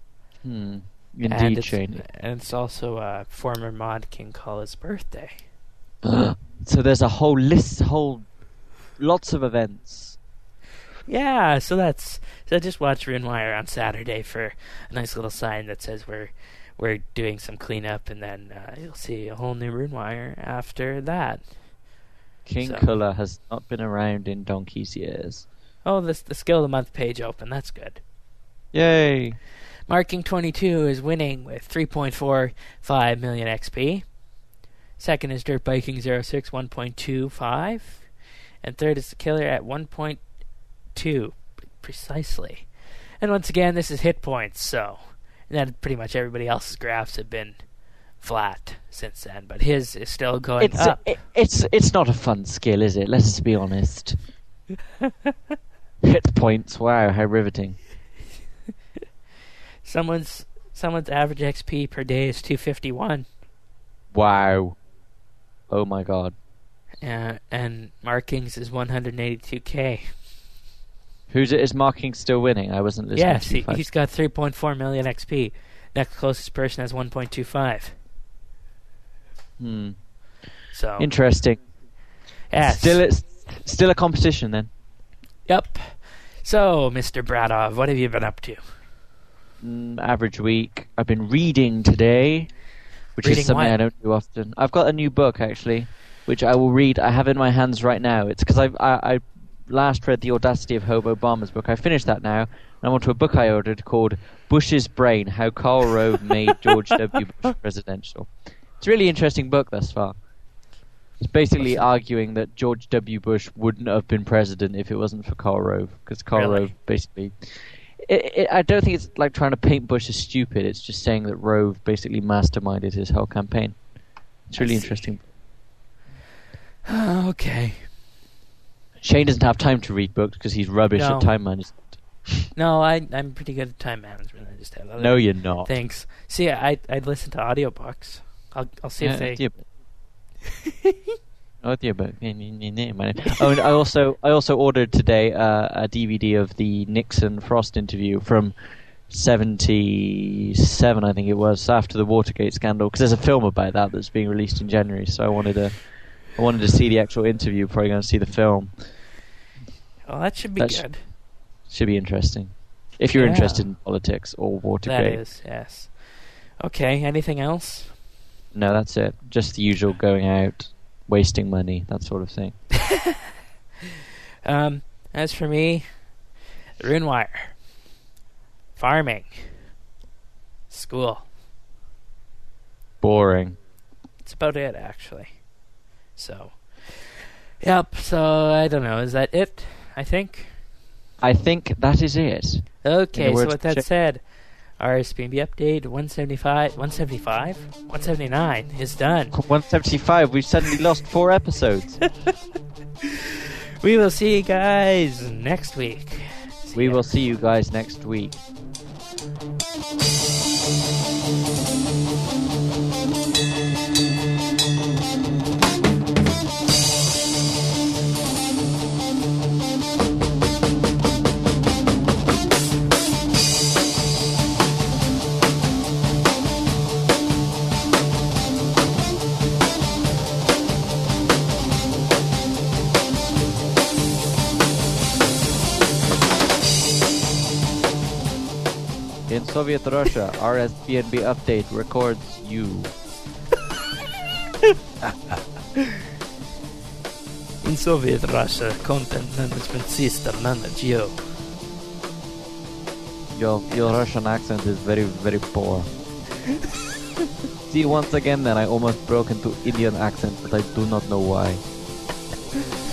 Indeed, Shane. And it's also former mod King Kala's birthday. So there's a whole list, lots of events. Yeah, so just watch RuneWire on Saturday for a nice little sign that says we're doing some cleanup, and then you'll see a whole new RuneWire after that. King Kula has not been around in donkey's years. Oh, the Skill of the Month page open. That's good. Yay! Marking 22 is winning with 3.45 million XP. Second is Dirt Biking 06, 1.25. And third is the Killer at 1.2, precisely. And once again, this is hit points, so that pretty much everybody else's graphs have been flat since then, but his is still going up. It's not a fun skill, is it? Let's be honest. Hit points, wow, how riveting. Someone's average XP per day is 251. Wow. Oh my god. and Markings is 182K. Is Marking still winning? I wasn't listening Yes, to you. he's got 3.4 million XP. Next closest person has 1.25. So Interesting. yes. It's still a competition then. Yep. So, Mr. Bradov, what have you been up to? Average week. I've been reading today, which Reading is something what? I don't do often. I've got a new book actually, which I will read. I have in my hands right now. It's because I last read The Audacity of Hope, Obama's book. I finished that now, and I'm onto a book I ordered called Bush's Brain: How Karl Rove Made George W. Bush Presidential. It's a really interesting book thus far. It's basically arguing that George W. Bush wouldn't have been president if it wasn't for Karl Rove, because Karl Really? Rove basically... I don't think it's like trying to paint Bush as stupid. It's just saying that Rove basically masterminded his whole campaign. It's really interesting. Okay. Shane doesn't have time to read books because he's rubbish No. at time management. No, I'm pretty good at time management. I just have other No, you're not. things. See, I'd listen to audiobooks. I'll see if they... Oh, and I also ordered today a DVD of the Nixon Frost interview from 1977, I think it was, after the Watergate scandal, because there's a film about that that's being released in January. So I wanted to see the actual interview before I go and see the film. Well, that should be good. Should be interesting if you're Yeah. interested in politics or Watergate. That is, yes. Okay, anything else? No, that's it. Just the usual going out, wasting money, that sort of thing. As for me, RuneWire, farming, school. Boring. That's about it, actually. So, yep, so I don't know. Is that it, I think? I think that is it. Okay, so words with that check- said, our SPNB update 179 is done. 175, we've suddenly lost 4 episodes. We will see you guys next week. We will see you guys next week. In Soviet Russia, our SPNB update records you. In Soviet Russia, content management system manage you. Your Russian accent is very, very poor. See, once again then I almost broke into Indian accent, but I do not know why.